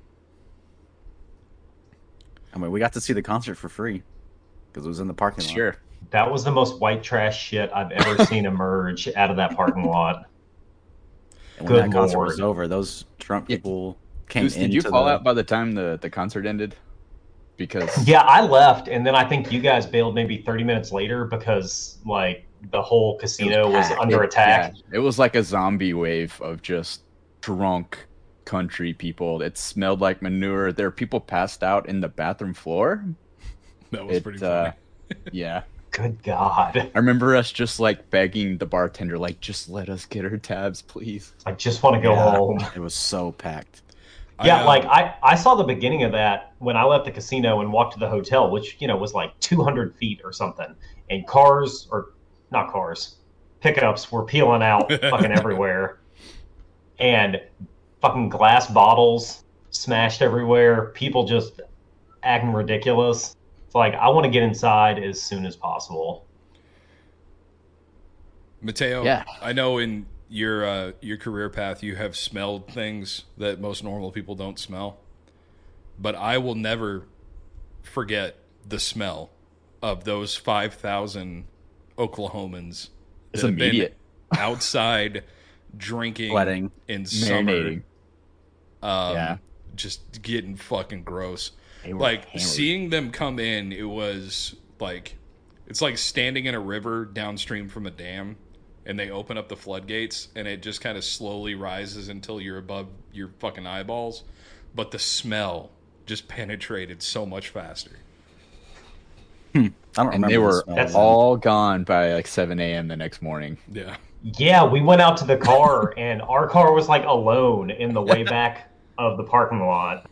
I mean, we got to see the concert for free because it was in the parking lot. Sure. That was the most white trash shit I've ever seen emerge out of that parking lot. And when Good that concert Lord. was over, those drunk Yeah. people came Goose, into did you fall the... out by the time the, the concert ended? Because Yeah, I left, and then I think you guys bailed maybe thirty minutes later because, like, the whole casino was, packed. under it, attack. yeah, it was like a zombie wave of just drunk country people. It smelled like manure. There were people passed out in the bathroom floor. That was It, pretty uh, funny. Yeah. Good God. I remember us just like begging the bartender, like, just let us get our tabs, please. I just want to go Yeah, home. It was so packed. Yeah, I, um, like I, I saw the beginning of that when I left the casino and walked to the hotel, which, you know, was like two hundred feet or something. And cars, or not cars, pickups were peeling out fucking everywhere. And fucking glass bottles smashed everywhere. People just acting ridiculous. It's like, I want to get inside as soon as possible. Mateo, Yeah. I know in your uh, your career path you have smelled things that most normal people don't smell, but I will never forget the smell of those five thousand Oklahomans It's that have been immediate. outside drinking Sweating. in summer, Marinating. um, Yeah. just getting fucking gross. They were Like hammered. seeing them come in, it was like it's like standing in a river downstream from a dam, and they open up the floodgates, and it just kind of slowly rises until you're above your fucking eyeballs. But the smell just penetrated so much faster. I don't And remember they the were smell. That's- all gone by like seven a.m. the next morning. Yeah, Yeah, we went out to the car, and our car was like alone in the way back of the parking lot.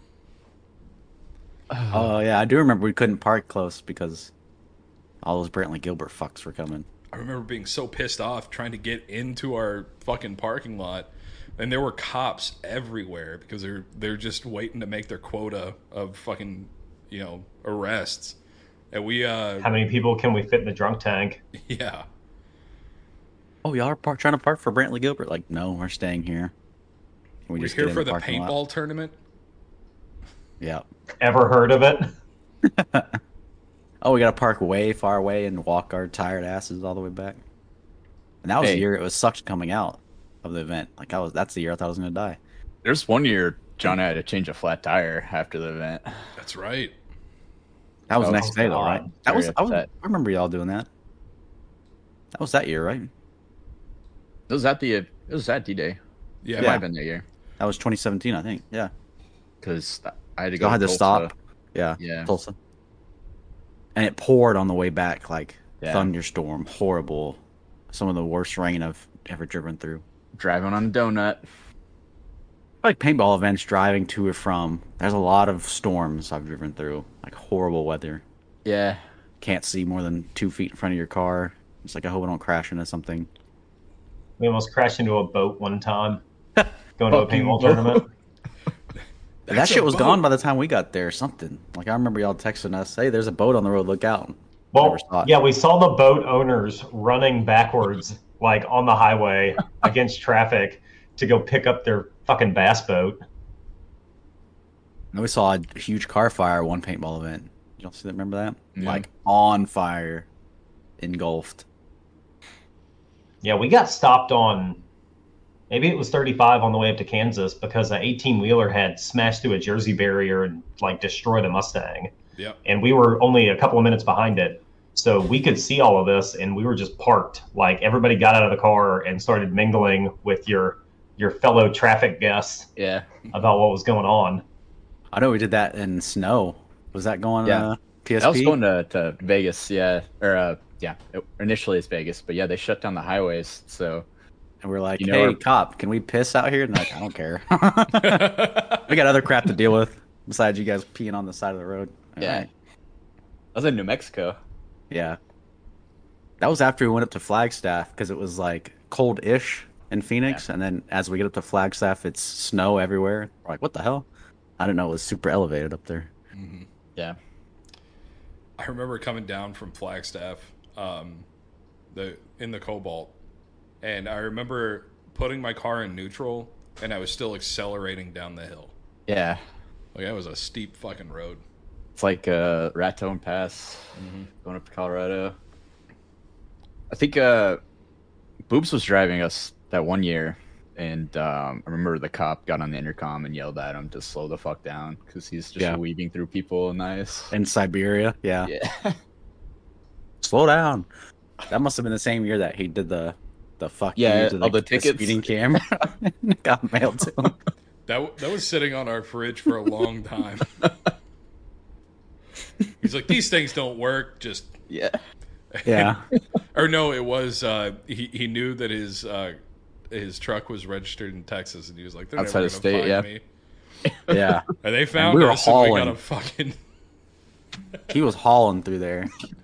Oh, yeah. I do remember we couldn't park close because all those Brantley Gilbert fucks were coming. I remember being so pissed off trying to get into our fucking parking lot, and there were cops everywhere because they're they're just waiting to make their quota of fucking, you know, arrests. And we uh How many people can we fit in the drunk tank? yeah. Oh, y'all are par- trying to park for Brantley Gilbert? Like, no, we're staying here. Can we We're just here get in for the parking lot? paintball tournament. Yeah. Ever heard of it? Oh, we got to park way far away and walk our tired asses all the way back. And that was Hey. the year it was sucked coming out of the event. Like, I was. That's the year I thought I was going to die. There's one year John had to change a flat tire after the event. That's right. That was the Oh, next day, though, God. right? That Very was. I, was. upset. I remember y'all doing that. That was that year, right? It was at the it was at D-Day. Yeah. It might have been that year That was twenty seventeen, I think. Yeah. because I had to go. Y'all had to Tulsa. stop. Yeah. Yeah. Tulsa. And it poured on the way back, like Yeah. thunderstorm, horrible. Some of the worst rain I've ever driven through. Driving on a donut. Like paintball events driving to or from. There's a lot of storms I've driven through. Like horrible weather. Yeah. Can't see more than two feet in front of your car. It's like I hope I don't crash into something. We almost crashed into a boat one time going to a Fucking paintball boat. tournament. that That's shit a was boat. gone by the time we got there or something. Like I remember y'all texting us, hey, there's a boat on the road, look out. Well, Never saw it. yeah, we saw the boat owners running backwards, like on the highway against traffic to go pick up their fucking bass boat. And we saw a huge car fire at one paintball event. You don't see that? Remember that? Yeah. Like on fire, engulfed. Yeah, we got stopped on, maybe it was thirty-five on the way up to Kansas because an eighteen-wheeler had smashed through a Jersey barrier and like destroyed a Mustang. Yep. And we were only a couple of minutes behind it. So we could see all of this and we were just parked. Like everybody got out of the car and started mingling with your your fellow traffic guests Yeah. about what was going on. I know we did that in snow. Was that going Yeah. uh, P S P? I was going to, to Vegas, yeah. Or, uh, yeah. It, initially it's Vegas, but yeah, they shut down the highways. So, And we're like, You know, hey, our- cop, can we piss out here? And they're like, I don't care. We got other crap to deal with besides you guys peeing on the side of the road. All yeah. right. I was in New Mexico. Yeah. That was after we went up to Flagstaff because it was like cold-ish in Phoenix. And then as we get up to Flagstaff, it's snow everywhere. We're like, what the hell? I didn't know it was super elevated up there. Yeah. I remember coming down from Flagstaff, um, the in the Cobalt, and I remember putting my car in neutral, and I was still accelerating down the hill. Yeah. Like that was a steep fucking road. It's like uh, Raton Pass going up to Colorado. I think uh, Boobs was driving us that one year, and um, I remember the cop got on the intercom and yelled at him to slow the fuck down because he's just Yeah. weaving through people on the ice. In Siberia, yeah. Yeah. Slow down. That must have been the same year that he did the the fuck Yeah, you to the, all the tickets. speeding camera. Got mailed to him. That that was sitting on our fridge for a long time. He's like, these things don't work. Just Yeah. Yeah. or no, it was uh, he he knew that his uh, his truck was registered in Texas, and he was like, they're Outside never of gonna state, find yeah. me. Yeah. And they found we were us, and we got hauling. a fucking. He was hauling through there.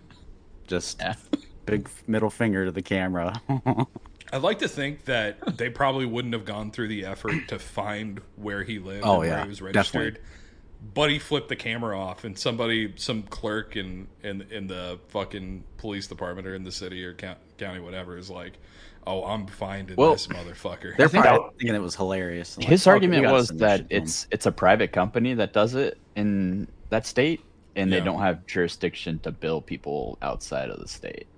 Just Yeah. big middle finger to the camera. I'd like to think that they probably wouldn't have gone through the effort to find where he lived Oh, and where yeah, he was registered. definitely. But he flipped the camera off, and somebody, some clerk in in in the fucking police department or in the city or count, county, whatever, is like, "Oh, I'm finding Well, this motherfucker." They're think probably I- thinking it was hilarious. Like, His "Okay, we argument gotta was send this that shit to 'em." it's it's a private company that does it in that state, and Yeah. they don't have jurisdiction to bill people outside of the state.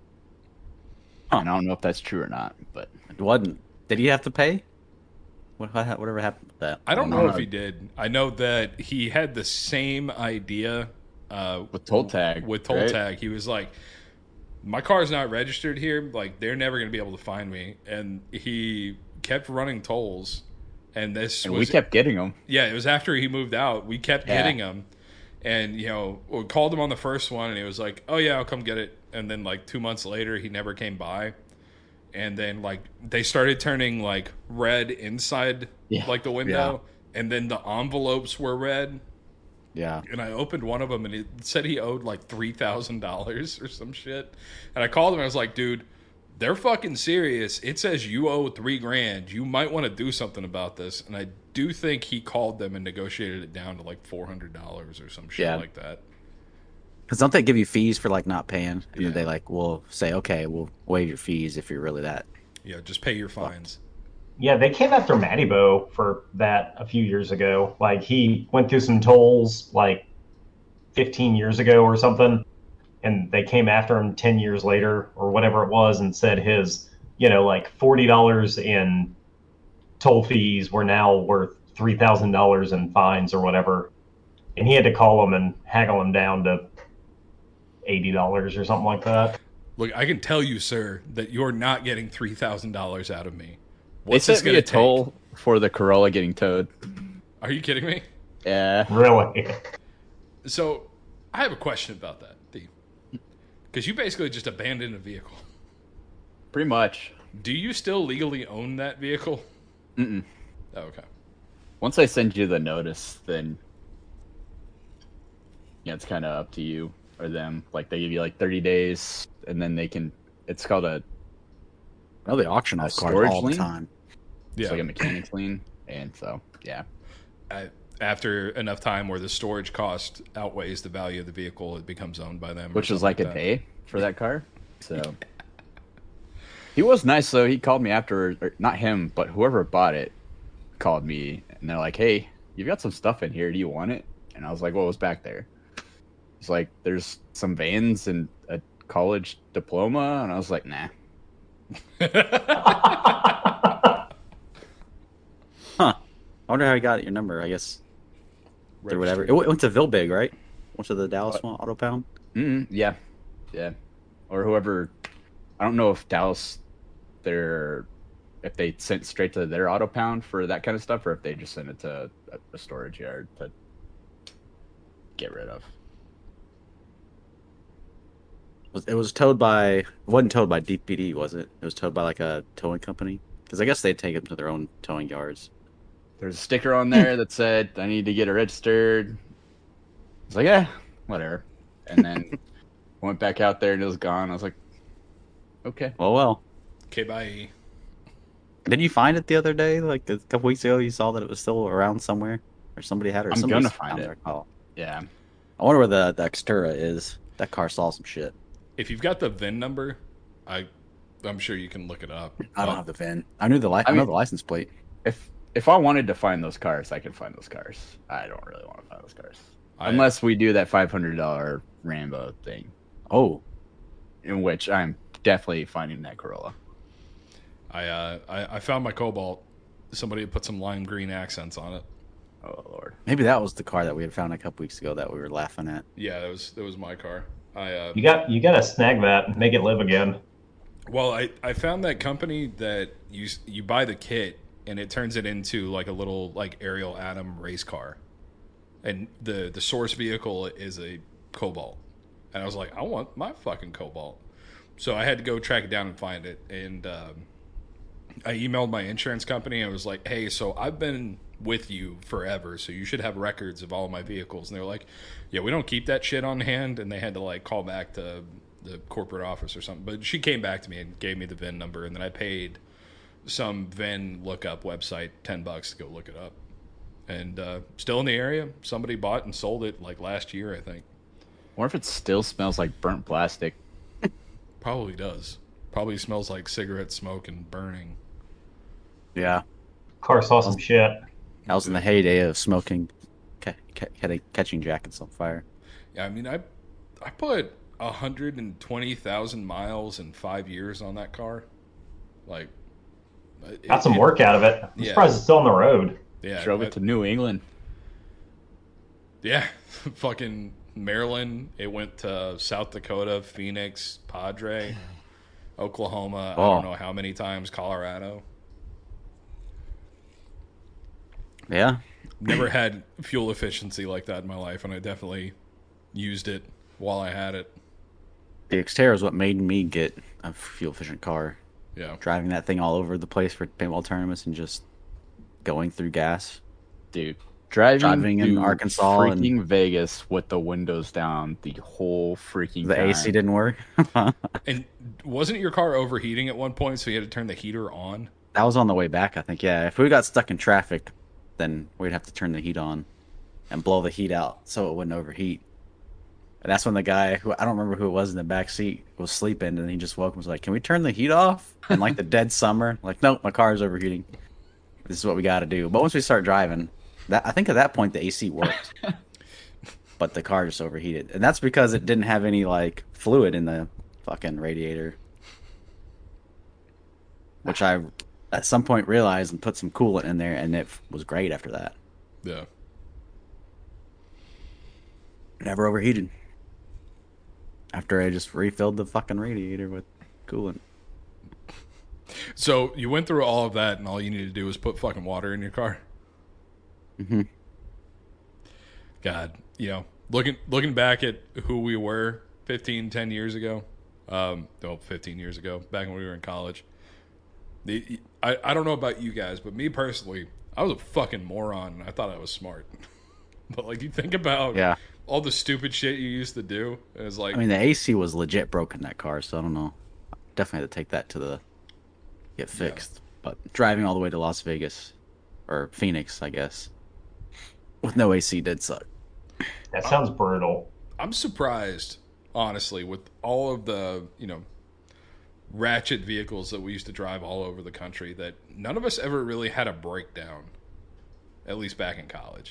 Huh. And I don't know if that's true or not, but It wasn't. Did he have to pay? What, what- whatever happened with that? I don't don't know if know. he did. I know that he had the same idea uh, with toll tag, with toll right? tag. He was like, my car's not registered here. Like, they're never going to be able to find me. And he kept running tolls. And this and was, we kept getting them. yeah, it was after he moved out. We kept Yeah. hitting him. And, you know, we called him on the first one, and he was like, oh, yeah, I'll come get it. And then, like, two months later, he never came by. And then, like, they started turning, like, red inside, Yeah. like, the window. And then the envelopes were red. Yeah. And I opened one of them, and it said he owed, like, three thousand dollars or some shit. And I called him, and I was like, dude, they're fucking serious. It says you owe three grand. You might want to do something about this. And I do think he called them and negotiated it down to, like, four hundred dollars or some shit Yeah. like that. Because don't they give you fees for like not paying? And Yeah. then they like will say, okay, we'll waive your fees if you're really that. Yeah, just pay your fines. Yeah, they came after Mattybo for that a few years ago. Like he went through some tolls like fifteen years ago or something, and they came after him ten years later or whatever it was and said his, you know, like forty dollars in toll fees were now worth three thousand dollars in fines or whatever. And he had to call them and haggle them down to eighty dollars or something like that. Look, I can tell you, sir, that you're not getting three thousand dollars out of me. They What's this sent me going a to take? toll for the Corolla getting towed. Are you kidding me? Yeah. Really? So, I have a question about that, D. Because you basically just abandoned a vehicle. Pretty much. Do you still legally own that vehicle? Mm-mm. Oh, okay. once I send you the notice, then yeah, it's kind of up to you or them. Like they give you like thirty days, and then they can. It's called a Oh, they auction A off cars storage all the lien? time. it's Yeah. like a mechanics lien, and so yeah, I, after enough time where the storage cost outweighs the value of the vehicle, it becomes owned by them. or which was something like a that. day for that car. So he was nice though. He called me after, or not him, but whoever bought it called me, and they're like, "Hey, you've got some stuff in here. Do you want it?" And I was like, "What was back there?" He's like, "There's some vans and a college diploma," and I was like, "Nah." Huh. I wonder how he got your number. I guess or whatever. It Registry. went went to Vilbig, right? Went to the Dallas one, Auto Pound. Mm, yeah, yeah, or whoever. I don't know if Dallas, they're if they sent straight to their auto pound for that kind of stuff, or if they just sent it to a, a storage yard to get rid of. It was- It was towed by. It wasn't towed by D P D, was it? It was towed by like a towing company. Because I guess they take them to their own towing yards. There's a sticker on there that said I need to get it registered. I was like, yeah, whatever. And then went back out there and it was gone. I was like, okay. Well, well. Okay, bye. Did you find it the other day? Like a couple weeks ago, you saw that it was still around somewhere, or somebody had it. Or I'm somebody gonna find found it. their car. Yeah. I wonder where the, the Xterra is. That car saw some shit. If you've got the V I N number, I, I'm sure you can look it up. I don't But have the V I N. I knew the li- I, I know mean- the license plate. If if I wanted to find those cars, I could find those cars. I don't really want to find those cars. I- Unless we do that five hundred dollars Rambo thing, Oh, in which I'm definitely finding that Corolla. I, uh, I I found my Cobalt. Somebody had put some lime green accents on it. Oh, Lord. maybe that was the car that we had found a couple weeks ago that we were laughing at. Yeah, that was that was my car. I uh, You got you got to snag that and make it live again. well, I, I found that company that you s- you buy the kit and it turns it into like a little like Ariel Atom race car, and the the source vehicle is a Cobalt, and I was like, I want my fucking Cobalt, so I had to go track it down and find it, and um, I emailed my insurance company and I was like, hey, so I've been with you forever, so you should have records of all of my vehicles. And they're like, yeah, we don't keep that shit on hand. And they had to like call back to the corporate office or something. But she came back to me and gave me the V I N number, and then I paid some V I N lookup website ten bucks to go look it up. And uh, still in the area. Somebody bought and sold it like last year, I think. I wonder if it still smells like burnt plastic. Probably does. Probably smells like cigarette smoke and burning. Yeah, Car saw some shit. that was in the heyday of smoking, ca- ca- catching jackets on fire. Yeah, I mean, I I put one hundred twenty thousand miles in five years on that car. Like, it- Got some it- work out of it. I'm Yeah. surprised it's still on the road. Yeah, Drove I- it to New England. yeah, fucking Maryland. It went to South Dakota, Phoenix, Padre, Oklahoma. I Oh. don't know how many times. Colorado. Yeah, Never had fuel efficiency like that in my life, and I definitely used it while I had it. the Xterra is what made me get a fuel efficient car. Yeah, Driving that thing all over the place for paintball tournaments and just going through gas. Dude. Driving, Driving in to Arkansas and- freaking Vegas with the windows down the whole freaking The time. A C didn't work. and wasn't your car overheating at one point, so you had to turn the heater on? That was on the way back, I think. Yeah, if we got stuck in traffic, then we'd have to turn the heat on and blow the heat out so it wouldn't overheat. And that's when the guy who I don't remember who it was in the back seat was sleeping, and he just woke and was like, "Can we turn the heat off?" And like the dead summer, like, "Nope, my car's overheating. This is what we got to do." But once we start driving, that I think at that point the A C worked, but the car just overheated, and that's because it didn't have any like fluid in the fucking radiator, which I at some point realized and put some coolant in there, and it was great after that. Yeah. Never overheated. After I just refilled the fucking radiator with coolant. So you went through all of that, and all you needed to do was put fucking water in your car. Mm-hmm. God, you know, looking looking back at who we were fifteen, ten years ago, um, well, fifteen years ago, back when we were in college. The, I, I don't know about you guys, but me personally, I was a fucking moron. And I thought I was smart. But like, you think about Yeah. all the stupid shit you used to do. And it's like, I mean, the A C was legit broken in that car, so I don't know. Definitely had to take that to the get fixed. But driving all the way to Las Vegas or Phoenix, I guess, with no A C did suck. That sounds brutal. I'm surprised, honestly, with all of the, you know, ratchet vehicles that we used to drive all over the country, that none of us ever really had a breakdown, at least back in college.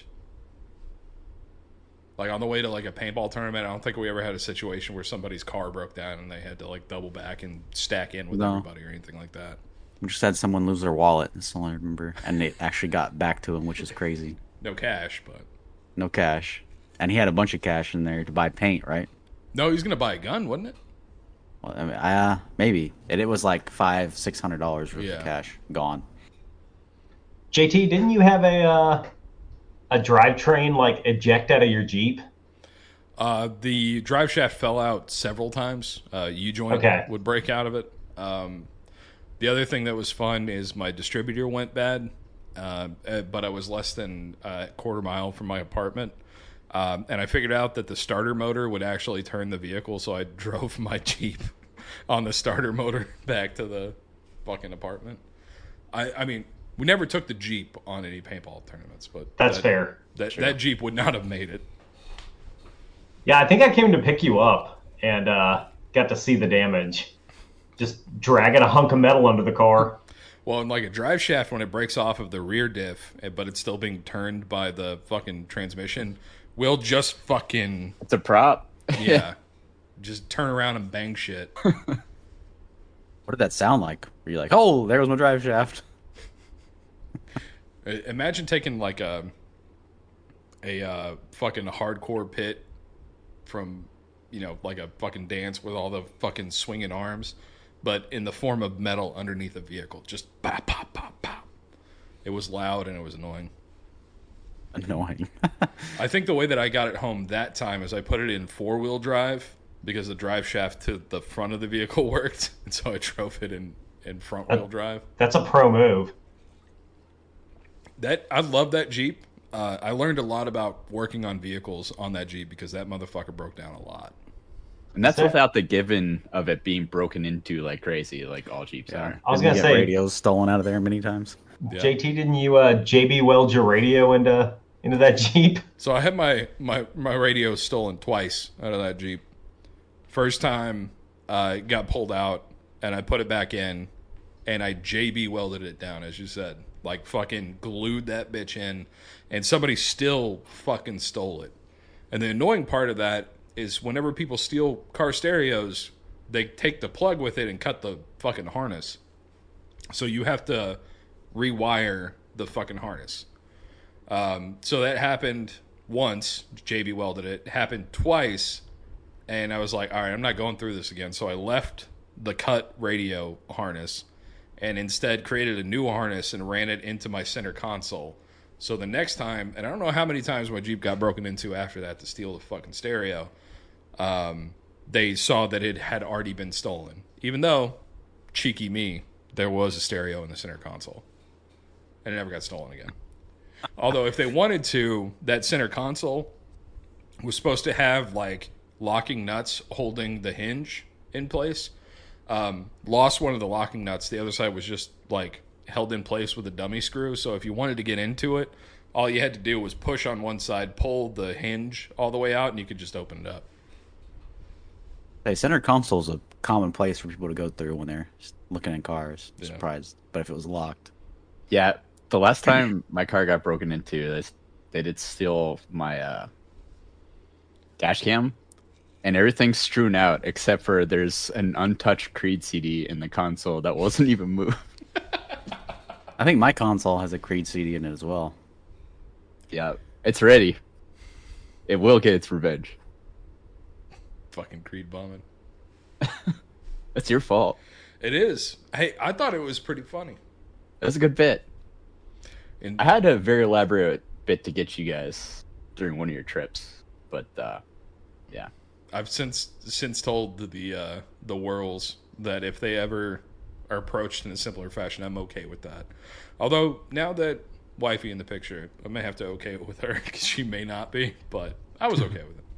Like on the way to like a paintball tournament, I don't think we ever had a situation where somebody's car broke down and they had to like double back and stack in with No. everybody or anything like that. We just had someone lose their wallet. That's all I remember. And they actually got back to him, which is crazy. No cash, but No cash. And he had a bunch of cash in there to buy paint, right? no, he's gonna buy a gun, wasn't it? Well, I mean, uh, maybe. It, it was like five, six hundred dollars worth Yeah. of cash gone. J T, didn't you have a uh, a drivetrain like eject out of your Jeep? Uh, the drive shaft fell out several times. Uh, U-joint Okay. would break out of it. Um, the other thing that was fun is my distributor went bad, uh, uh, but I was less than a quarter mile from my apartment. Um, and I figured out that the starter motor would actually turn the vehicle, so I drove my Jeep on the starter motor back to the fucking apartment. I, I mean, we never took the Jeep on any paintball tournaments, but That's that, fair. That, that Jeep would not have made it. Yeah, I think I came to pick you up and uh, got to see the damage. Just dragging a hunk of metal under the car. Well, and like a drive shaft, when it breaks off of the rear diff, eh, but it's still being turned by the fucking transmission, will just fucking, It's a prop. yeah, just turn around and bang shit. What did that sound like? Were you like, oh, there was my drive shaft? I- Imagine taking like a a uh, fucking hardcore pit from, you know, like a fucking dance with all the fucking swinging arms, but in the form of metal underneath a vehicle. Just pop, pop, pop, pop. It was loud and it was annoying. Annoying. I think the way that I got it home that time is I put it in four-wheel drive because the drive shaft to the front of the vehicle worked, and so I drove it in, in front-wheel drive. That's a pro move. That I love that Jeep. Uh, I learned a lot about working on vehicles on that Jeep because that motherfucker broke down a lot. And that's Sure. without the given of it being broken into like crazy, like all Jeeps Yeah. are. I was Didn't gonna you get say, radios stolen out of there many times. Yeah. J T, didn't you uh, J B weld your radio into into that Jeep? So I had my, my, my radio stolen twice out of that Jeep. First time, uh, it got pulled out, and I put it back in, and I J B welded it down, as you said. Like, fucking glued that bitch in, and somebody still fucking stole it. And the annoying part of that is whenever people steal car stereos, they take the plug with it and cut the fucking harness. So you have to rewire the fucking harness. Um, so that happened once. J B welded it. It happened twice, and I was like, all right, I'm not going through this again. So I left the cut radio harness and instead created a new harness and ran it into my center console. So the next time, and I don't know how many times my Jeep got broken into after that to steal the fucking stereo, um, they saw that it had already been stolen. Even though, cheeky me, there was a stereo in the center console. And it never got stolen again. Although if they wanted to, that center console was supposed to have like locking nuts holding the hinge in place. Um, lost one of the locking nuts. The other side was just like held in place with a dummy screw. So if you wanted to get into it, all you had to do was push on one side, pull the hinge all the way out, and you could just open it up. Hey, center console is a common place for people to go through when they're just looking in cars. Yeah. Surprised, but if it was locked, Yeah, the last time my car got broken into, they, they did steal my uh, dash cam, and everything's strewn out except for there's an untouched Creed C D in the console that wasn't even moved. I think my console has a Creed C D in it as well. Yeah, it's ready. It will get its revenge. Fucking Creed bombing. It's your fault. It is. Hey, I thought it was pretty funny. It was a good bit. And I had a very elaborate bit to get you guys during one of your trips, but uh, yeah. I've since since told the the, uh, the Whirls that if they ever are approached in a simpler fashion, I'm okay with that. Although now that wifey in the picture. I may have to okay it with her because she may not be, but I was okay with it.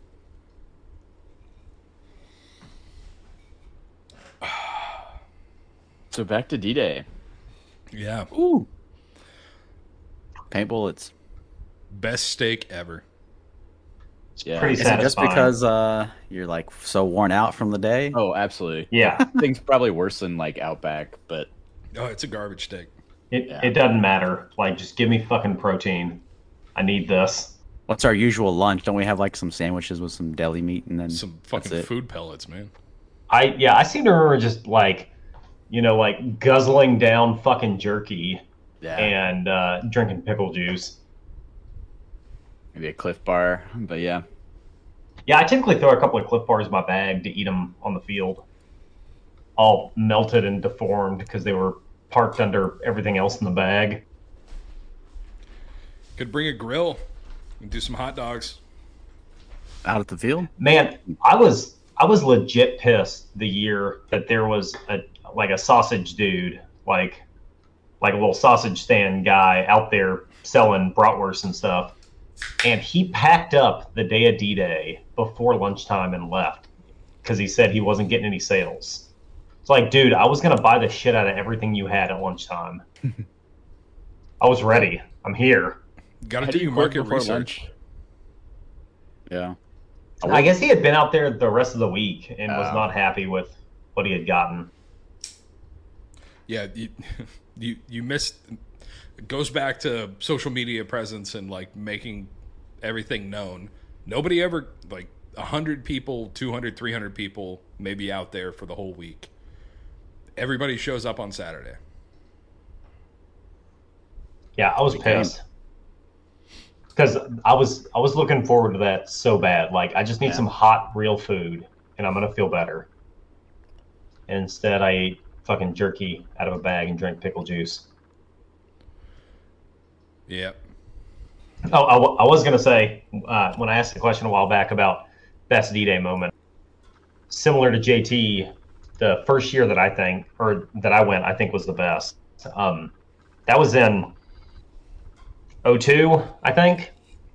So back to D-Day. Yeah. Ooh. Paint bullets. Best steak ever. Yeah. Pretty Is it just satisfying. because uh, you're like so worn out from the day? Oh, absolutely. Yeah. Things probably worse than like Outback, but Oh, it's a garbage steak. It Yeah. it doesn't matter. Like, just give me fucking protein. I need this. What's our usual lunch? Don't we have like some sandwiches with some deli meat and then Some that's fucking it? food pellets, man. I yeah, I seem to remember just like, you know, like guzzling down fucking jerky yeah, and uh, drinking pickle juice. maybe a Cliff Bar, but yeah. Yeah, I typically throw a couple of Cliff Bars in my bag to eat them on the field, all melted and deformed because they were parked under everything else in the bag. Could bring a grill and do some hot dogs. Out at the field? Man, I was I was legit pissed the year that there was a like a sausage dude, like like a little sausage stand guy out there selling bratwurst and stuff. And he packed up the day of D-Day before lunchtime and left because he said he wasn't getting any sales. It's like, dude, I was going to buy the shit out of everything you had at lunchtime. I was ready. I'm here. Got to How do do your you quit market before research. lunch? Yeah. I guess he had been out there the rest of the week and was Oh. not happy with what he had gotten. Yeah, you, you you missed. It goes back to social media presence and like making everything known. Nobody ever like one hundred people, two hundred, three hundred people maybe out there for the whole week. Everybody shows up on Saturday. Yeah, I was pissed because I was I was looking forward to that so bad. Like, I just need Yeah. some hot, real food, and I'm gonna feel better. And instead, I ate fucking jerky out of a bag and drank pickle juice. Yeah. Oh, I, w- I was gonna say uh, when I asked the question a while back about best D-Day moment, similar to J T, the first year that I think or that I went, I think was the best. Um, that was in oh two, I think,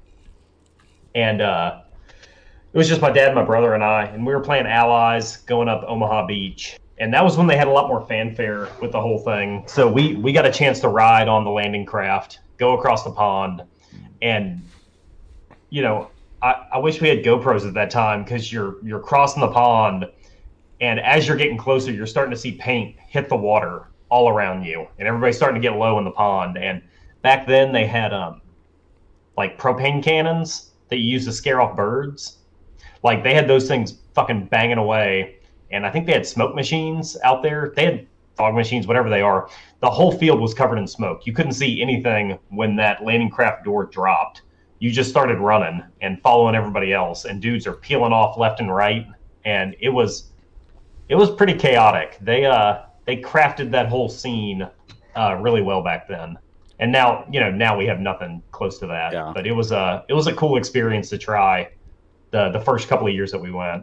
and uh, it was just my dad, my brother, and I, and we were playing Allies going up Omaha Beach, and that was when they had a lot more fanfare with the whole thing. So we we got a chance to ride on the landing craft, go across the pond, and you know, I, I wish we had GoPros at that time because you're you're crossing the pond, and as you're getting closer, you're starting to see paint hit the water all around you, and everybody's starting to get low in the pond. And back then they had um like propane cannons that you use to scare off birds. Like, they had those things fucking banging away, and I think they had smoke machines out there. They had fog machines, whatever they are. The whole field was covered in smoke. You couldn't see anything when that landing craft door dropped. You just started running and following everybody else, and dudes are peeling off left and right, and it was it was pretty chaotic. They uh they crafted that whole scene uh, really well back then. And now, you know, now we have nothing close to that. Yeah. But it was a it was a cool experience to try the the first couple of years that we went.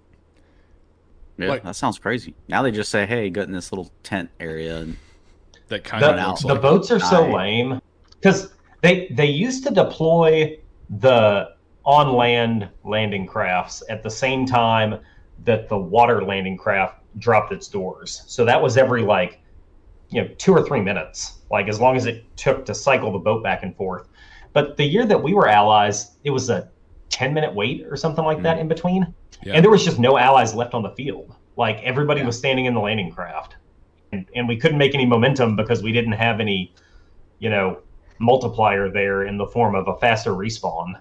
Yeah, Like- that sounds crazy. Now they just say, "Hey, get in this little tent area." And That kind The, of looks the like boats are so Nice. lame because they they used to deploy the on land landing crafts at the same time that the water landing craft dropped its doors. So that was every like you know two or three minutes, like as long as it took to cycle the boat back and forth. But the year that we were allies, it was a ten minute wait or something like that in between, Yeah. and there was just no allies left on the field. Like, everybody Yeah. was standing in the landing craft. And, and we couldn't make any momentum because we didn't have any, you know, multiplier there in the form of a faster respawn.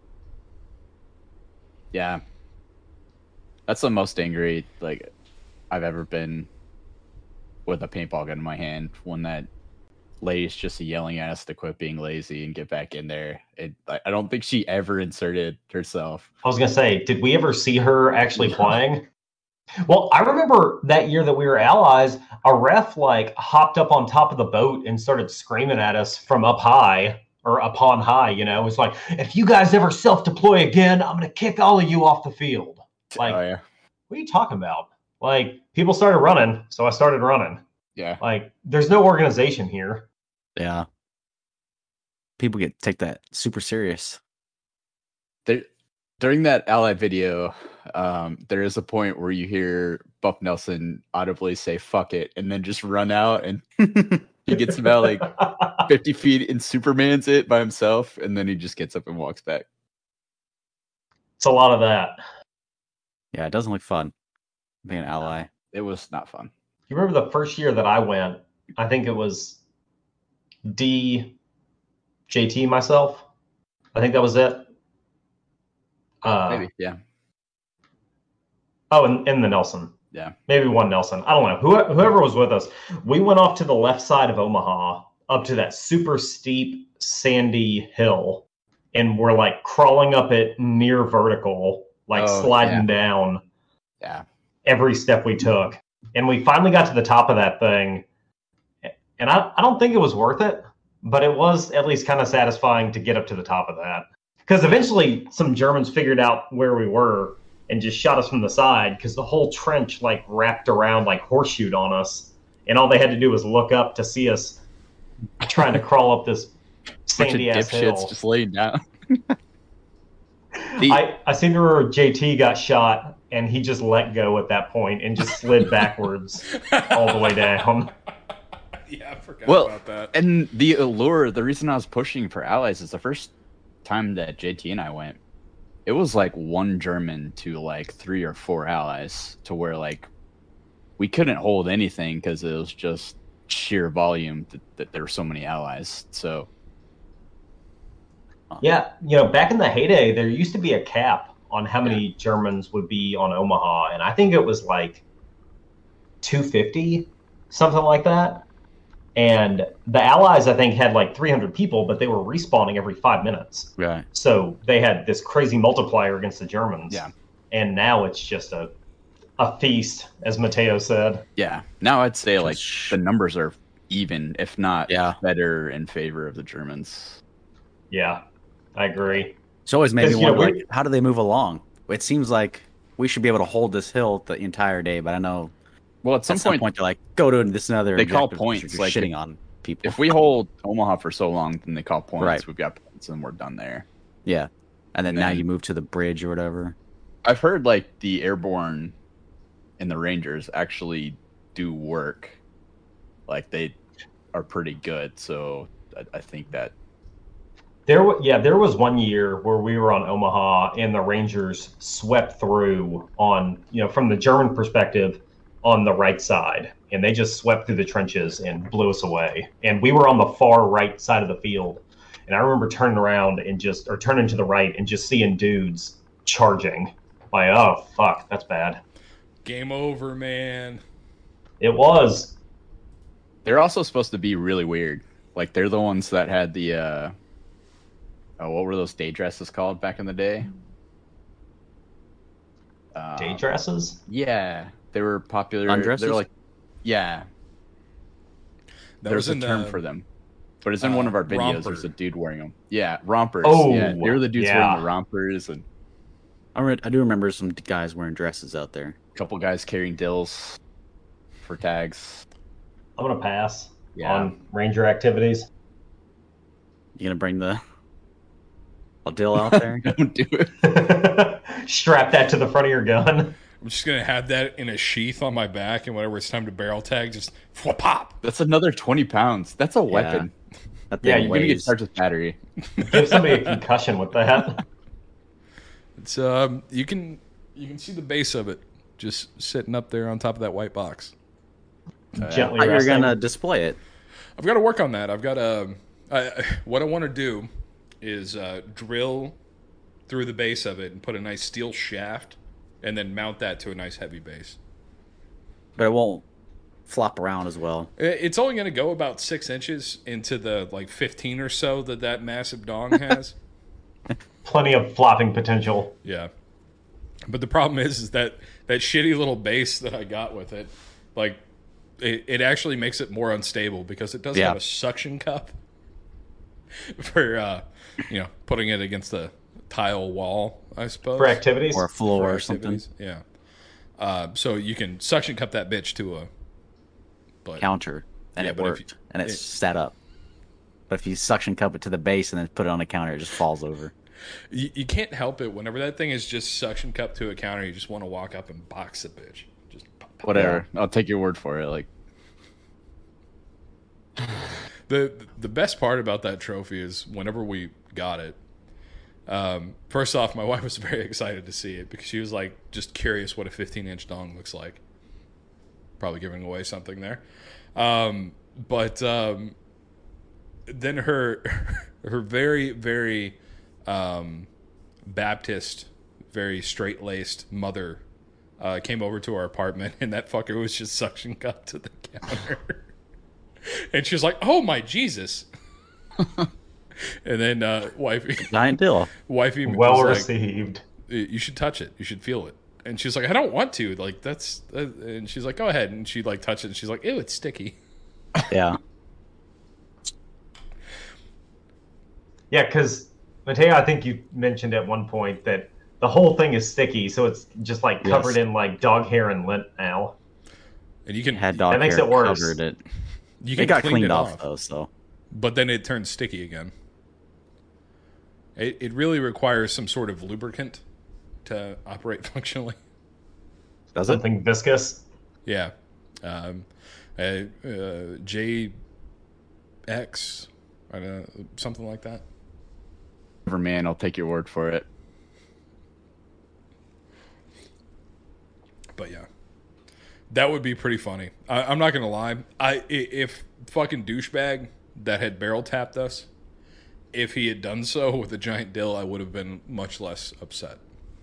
Yeah. That's the most angry like I've ever been with a paintball gun in my hand. When that lady's just yelling at us to quit being lazy and get back in there. It, I I don't think she ever inserted herself. I was gonna say, did we ever see her actually playing? Well, I remember that year that we were allies, a ref like hopped up on top of the boat and started screaming at us from up high or upon high. You know, it's like, if you guys ever self-deploy again, I'm gonna kick all of you off the field. Like, Oh yeah. what are you talking about? Like, people started running, so I started running. Yeah. Like, there's no organization here. yeah, people get take that super serious. There, during that ally video, um, there is a point where you hear Buff Nelson audibly say "fuck it" and then just run out, and he gets about like fifty feet and Superman's it by himself, and then he just gets up and walks back. It's a lot of that. Yeah, it doesn't look fun being an ally. It was not fun. You remember the first year that I went? I think it was D, J T, myself. I think that was it. Uh, Maybe, yeah. Oh, and, and the Nelson. Yeah. Maybe one Nelson. I don't know. Who, whoever was with us, we went off to the left side of Omaha, up to that super steep, sandy hill, and we're like crawling up it near vertical, like Oh, sliding yeah. down Yeah. every step we took. And we finally got to the top of that thing. And I, I don't think it was worth it, but it was at least kind of satisfying to get up to the top of that. Because eventually some Germans figured out where we were and just shot us from the side because the whole trench like wrapped around, like horseshoed on us. And all they had to do was look up to see us trying to crawl up this Bunch of sandy ass hill. dipshits just laying down. I, I seem to remember J T got shot and he just let go at that point and just slid backwards all the way down. Yeah, I forgot Well, about that. and the allure, the reason I was pushing for allies is the first time that J T and I went, it was like one German to like three or four allies, to where like we couldn't hold anything because it was just sheer volume that, that there were so many allies. So Yeah, you know, back in the heyday, there used to be a cap on how many Germans would be on Omaha, and I think it was like two fifty, something like that. And the Allies, I think, had like three hundred people, but they were respawning every five minutes. Right. So they had this crazy multiplier against the Germans. Yeah. And now it's just a a feast, as Mateo said. yeah, now I'd say like Just- the numbers are even, if not Yeah. better, in favor of the Germans. Yeah, I agree. It's always made me 'Cause, you know, wonder, we- like, how do they move along? It seems like we should be able to hold this hill the entire day, but I know Well, at some, at some point, point they're like, go to this another. they call objective, points, because you're like, shitting on people. if we hold Omaha for so long, then they call points. Right. We've got points, and we're done there. Yeah, and then now Then- you move to the bridge or whatever. I've heard like the airborne and the Rangers actually do work. Like they are pretty good. So I, I think that There, wa- yeah, there was one year where we were on Omaha and the Rangers swept through on, you know, from the German perspective, on the right side, and they just swept through the trenches and blew us away. And we were on the far right side of the field, and I remember turning around and just, or turning to the right and just seeing dudes charging. Like, oh fuck, that's bad. Game over, man. It was. they're also supposed to be really weird. Like they're the ones that had the uh oh, what were those day dresses called back in the day? Uh, Day dresses? Yeah, they were popular. Undresses? They were like, yeah, That there's was a in term the, for them. But it's in uh, one of our videos. romper. There's a dude wearing them. Yeah, rompers. Oh, yeah, they were the dudes yeah. wearing the rompers, and I, re- I do remember some guys wearing dresses out there. a couple guys carrying dills for tags. I'm gonna pass Yeah. on Ranger activities. You gonna bring the a dill out there? Don't do it. Strap that to the front of your gun. I'm just gonna have that in a sheath on my back, and whenever it's time to barrel tag, just pop. That's another twenty pounds. That's a weapon. That Yeah, thing you're You're gonna get weighs- charged with battery. Give somebody a concussion with that. It's um, you can you can see the base of it just sitting up there on top of that white box. Gently How you're resting. gonna display it? I've got to work on that. I've got to. I, what I want to do is uh, drill through the base of it and put a nice steel shaft, and then mount that to a nice heavy base. But it won't flop around as well. I- It's only going to go about six inches into the like fifteen or so that that massive dong has. Plenty of flopping potential. Yeah, but the problem is, is that that shitty little base that I got with it, like, it, it actually makes it more unstable because it doesn't Yeah. have a suction cup for uh, you know, putting it against the tile wall, I suppose, For activities? Or a floor For or something. activities. Yeah. Uh, so you can suction cup that bitch to a but Counter. And Yeah, it but if worked. you- and it's it- set up. But if you suction cup it to the base and then put it on a counter, it just falls over. You, you can't help it. Whenever that thing is just suction cup to a counter, you just want to walk up and box the bitch. Just pop, pop. Whatever. I'll take your word for it. Like, the the best part about that trophy is whenever we got it. Um, first off, my wife was very excited to see it because she was like just curious what a fifteen inch dong looks like. Probably giving away something there. Um, but um, then her her very very um, Baptist, very straight laced mother uh, came over to our apartment, and that fucker was just suction cupped to the counter. And she was like, "Oh my Jesus!" And then uh, wifey, Giant deal. wifey, Well was like, received. you should touch it. You should feel it. And she's like, I don't want to. Like that's. Uh, and she's like, go ahead. And she like touched it. And she's like, ew, it's sticky. Yeah. Yeah, because Mateo, I think you mentioned at one point that the whole thing is sticky, so it's just like covered Yes. in like dog hair and lint now. And you can Had dog That makes hair it worse. covered it. you can It got clean cleaned it off, off, though, so but then it turns sticky again. It it really requires some sort of lubricant to operate functionally. does it? Something viscous. Yeah. Um, uh, uh, J X, I don't know, something like that. whatever, man. I'll take your word for it. But yeah, that would be pretty funny. I, I'm not gonna lie. I i- if fucking douchebag that had barrel tapped us, if he had done so with a giant dill, I would have been much less upset.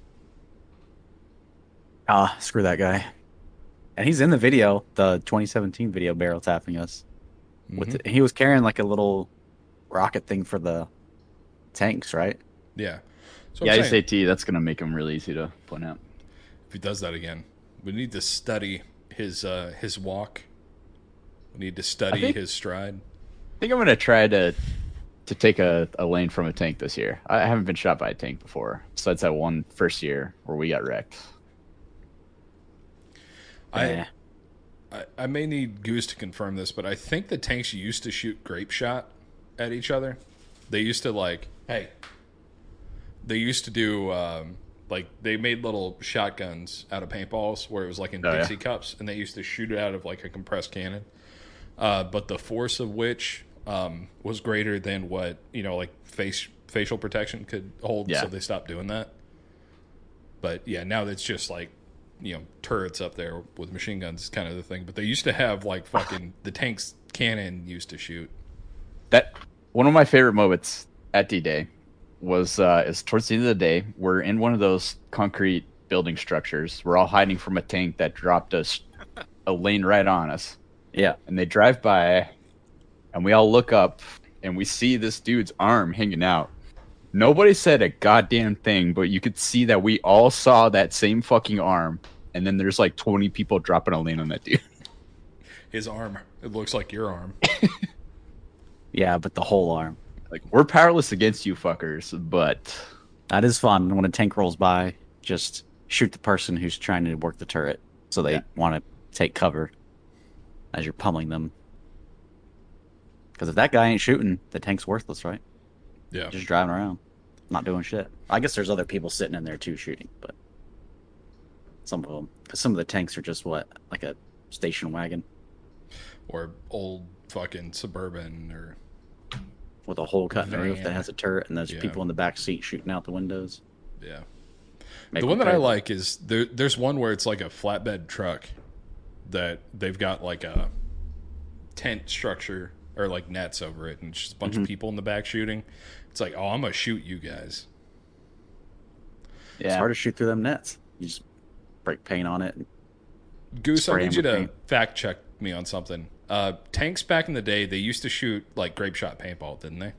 Ah, screw that guy. And he's in the video, the twenty seventeen video, barrel tapping us. With Mhm. the, he was carrying like a little rocket thing for the tanks, right? Yeah. So Yeah, I'm his saying, AT, that's going to make him really easy to point out. if he does that again, we need to study his uh, his walk. We need to study think- his stride. I think I'm going to try to to take a, a lane from a tank this year. I haven't been shot by a tank before, besides that one first year where we got wrecked. Yeah. I, I I may need Goose to confirm this, but I think the tanks used to shoot grape shot at each other. They used to like, hey, they used to do um, like they made little shotguns out of paintballs where it was like in Oh, yeah. Dixie cups, and they used to shoot it out of like a compressed cannon. Uh, but the force of which um, was greater than what you know, like face facial protection could hold. Yeah. So they stopped doing that. But yeah, now it's just like, you know, turrets up there with machine guns, kind of the thing. But they used to have like fucking the tanks cannon used to shoot. That one of my favorite moments at D-Day was uh, is towards the end of the day. We're in one of those concrete building structures. We're all hiding from a tank that dropped us a lane right on us. Yeah. And they drive by, and we all look up, and we see this dude's arm hanging out. Nobody said a goddamn thing, but you could see that we all saw that same fucking arm, and then there's like twenty people dropping a lane on that dude. His arm, it looks like your arm. Yeah, but the whole arm. Like, we're powerless against you fuckers, but That is fun. When a tank rolls by, just shoot the person who's trying to work the turret so they Yeah. want to take cover as you're pummeling them. Because if that guy ain't shooting, the tank's worthless, right? Yeah. Just driving around, not doing shit. I guess there's other people sitting in there too shooting, but some of them, because some of the tanks are just what, like a station wagon Or old fucking Suburban or with a hole cut in the roof that Van. has a turret, and there's Yeah. people in the back seat shooting out the windows. yeah. Make The one that I repair. like is there, there's one where it's like a flatbed truck that they've got like a tent structure or like nets over it, and it's just a bunch Mm-hmm. of people in the back shooting. It's like, oh, I'm gonna shoot you guys. It's yeah. hard to shoot through them nets. You just break paint on it. And Goose, I Spray need him you with to paint. fact check me on something. Uh, tanks back in the day, they used to shoot like grape shot paintball, didn't they?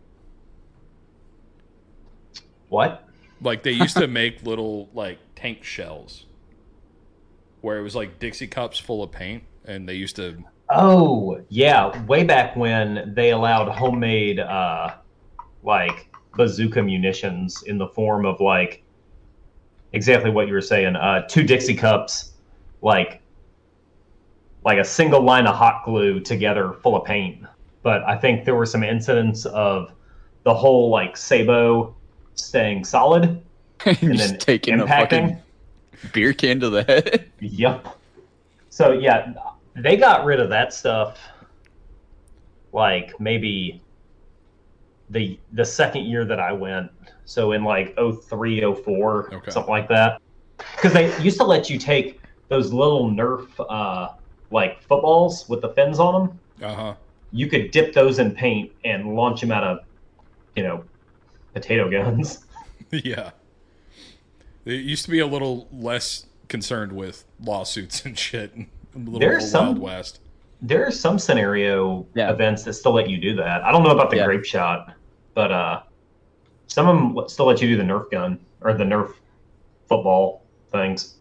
What? Like they used to make little like tank shells where it was like Dixie cups full of paint, and they used to. Oh, yeah. Way back when they allowed homemade, uh, like, bazooka munitions in the form of, like, exactly what you were saying. Uh, two Dixie cups, like, like a single line of hot glue together full of paint. but I think there were some incidents of the whole like Sabo staying solid and Just then taking a impacting. fucking beer can to the head. Yep. So yeah, they got rid of that stuff like maybe the the second year that I went. So in like oh three, oh four, Okay. something like that. Because they used to let you take those little Nerf uh, like footballs with the fins on them. Uh-huh. You could dip those in paint and launch them out of, you know, potato guns. Yeah. It used to be a little less concerned with lawsuits and shit. A little There's more some- Wild West. There are some scenario Yeah. events that still let you do that. I don't know about the Yeah. grape shot, but uh, some of them still let you do the Nerf gun or the Nerf football things.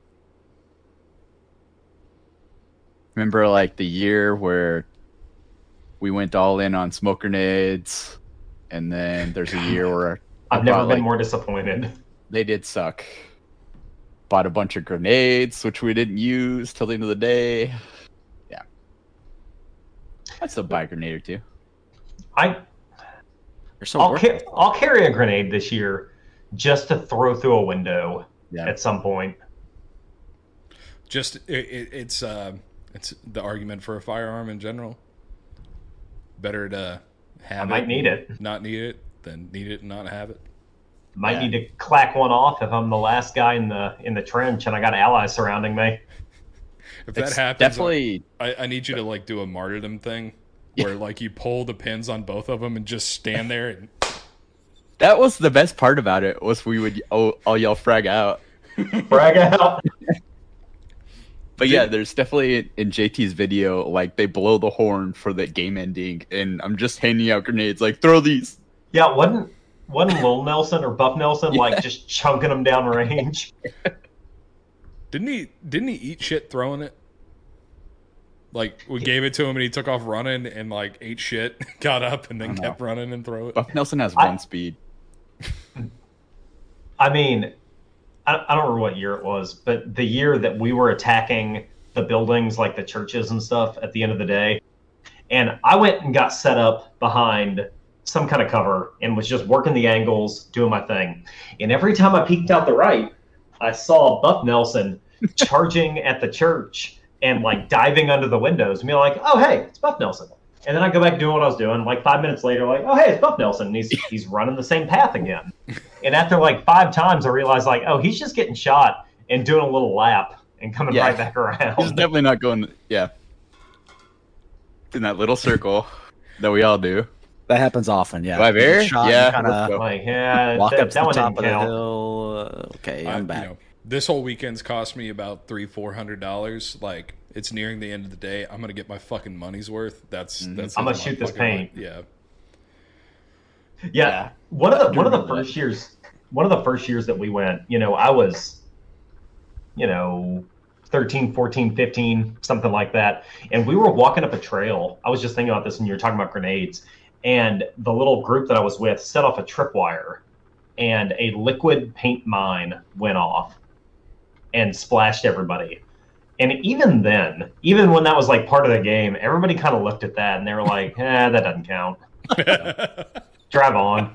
Remember, like the year where we went all in on smoke grenades, and then there's a year where I I've never bought, been like- more disappointed. they did suck. Bought a bunch of grenades, which we didn't use till the end of the day. Yeah, I'd still buy a grenade or two. I They're so I'll, worth ca- it. I'll carry a grenade this year just to throw through a window Yeah, at some point. Just it, it, it's uh, it's the argument for a firearm in general. Better to have I it, might need it. not need it, than need it and not have it. Might Yeah. need to clack one off if I'm the last guy in the in the trench and I got allies surrounding me. If that it's happens, definitely. I, I need you to like do a martyrdom thing Yeah. where like you pull the pins on both of them and just stand there and That was the best part about it. Was we would all, all yell "frag out." Brag out. But yeah, there's definitely in J T's video, like they blow the horn for the game ending, and I'm just handing out grenades, like throw these. Yeah, wasn't wasn't Lil Nelson or Buff Nelson Yeah. like just chunking them down range? didn't he didn't he eat shit throwing it? Like we gave it to him and he took off running and like ate shit, got up and then don't kept running and throw it. Buff Nelson has I- one speed. I mean, I, I don't remember what year it was, but the year that we were attacking the buildings, like the churches and stuff, at the end of the day, and I went and got set up behind some kind of cover and was just working the angles, doing my thing. And every time I peeked out the right, I saw Buff Nelson charging at the church and like diving under the windows and being like, "Oh hey, it's Buff Nelson." And then I go back doing what I was doing. Like five minutes later, like, "Oh hey, it's Buff Nelson." And he's he's running the same path again. And after like five times, I realized like, oh, he's just getting shot and doing a little lap and coming Yeah. right back around. He's definitely not going. Yeah, in that little circle that we all do. That happens often, yeah. Live You get air? shot, Yeah, kind let's of go. Like, yeah, walk that, up to that the one top didn't of the count. hill. Uh, okay, I- I'm you back. know, this whole weekend's cost me about three, four hundred dollars. Like it's nearing the end of the day. I'm gonna get my fucking money's worth. That's Mhm. that's. I'm gonna my shoot this fucking paint. money. Yeah. Yeah, Yeah. one of the do one of the remember that. first years, one of the first years that we went, you know, I was, you know, thirteen, fourteen, fifteen, something like that, and we were walking up a trail. I was just thinking about this when you were talking about grenades, and the little group that I was with set off a tripwire, and a liquid paint mine went off and splashed everybody. And even then, even when that was like part of the game, everybody kind of looked at that and they were like, "Eh, that doesn't count. Drive on."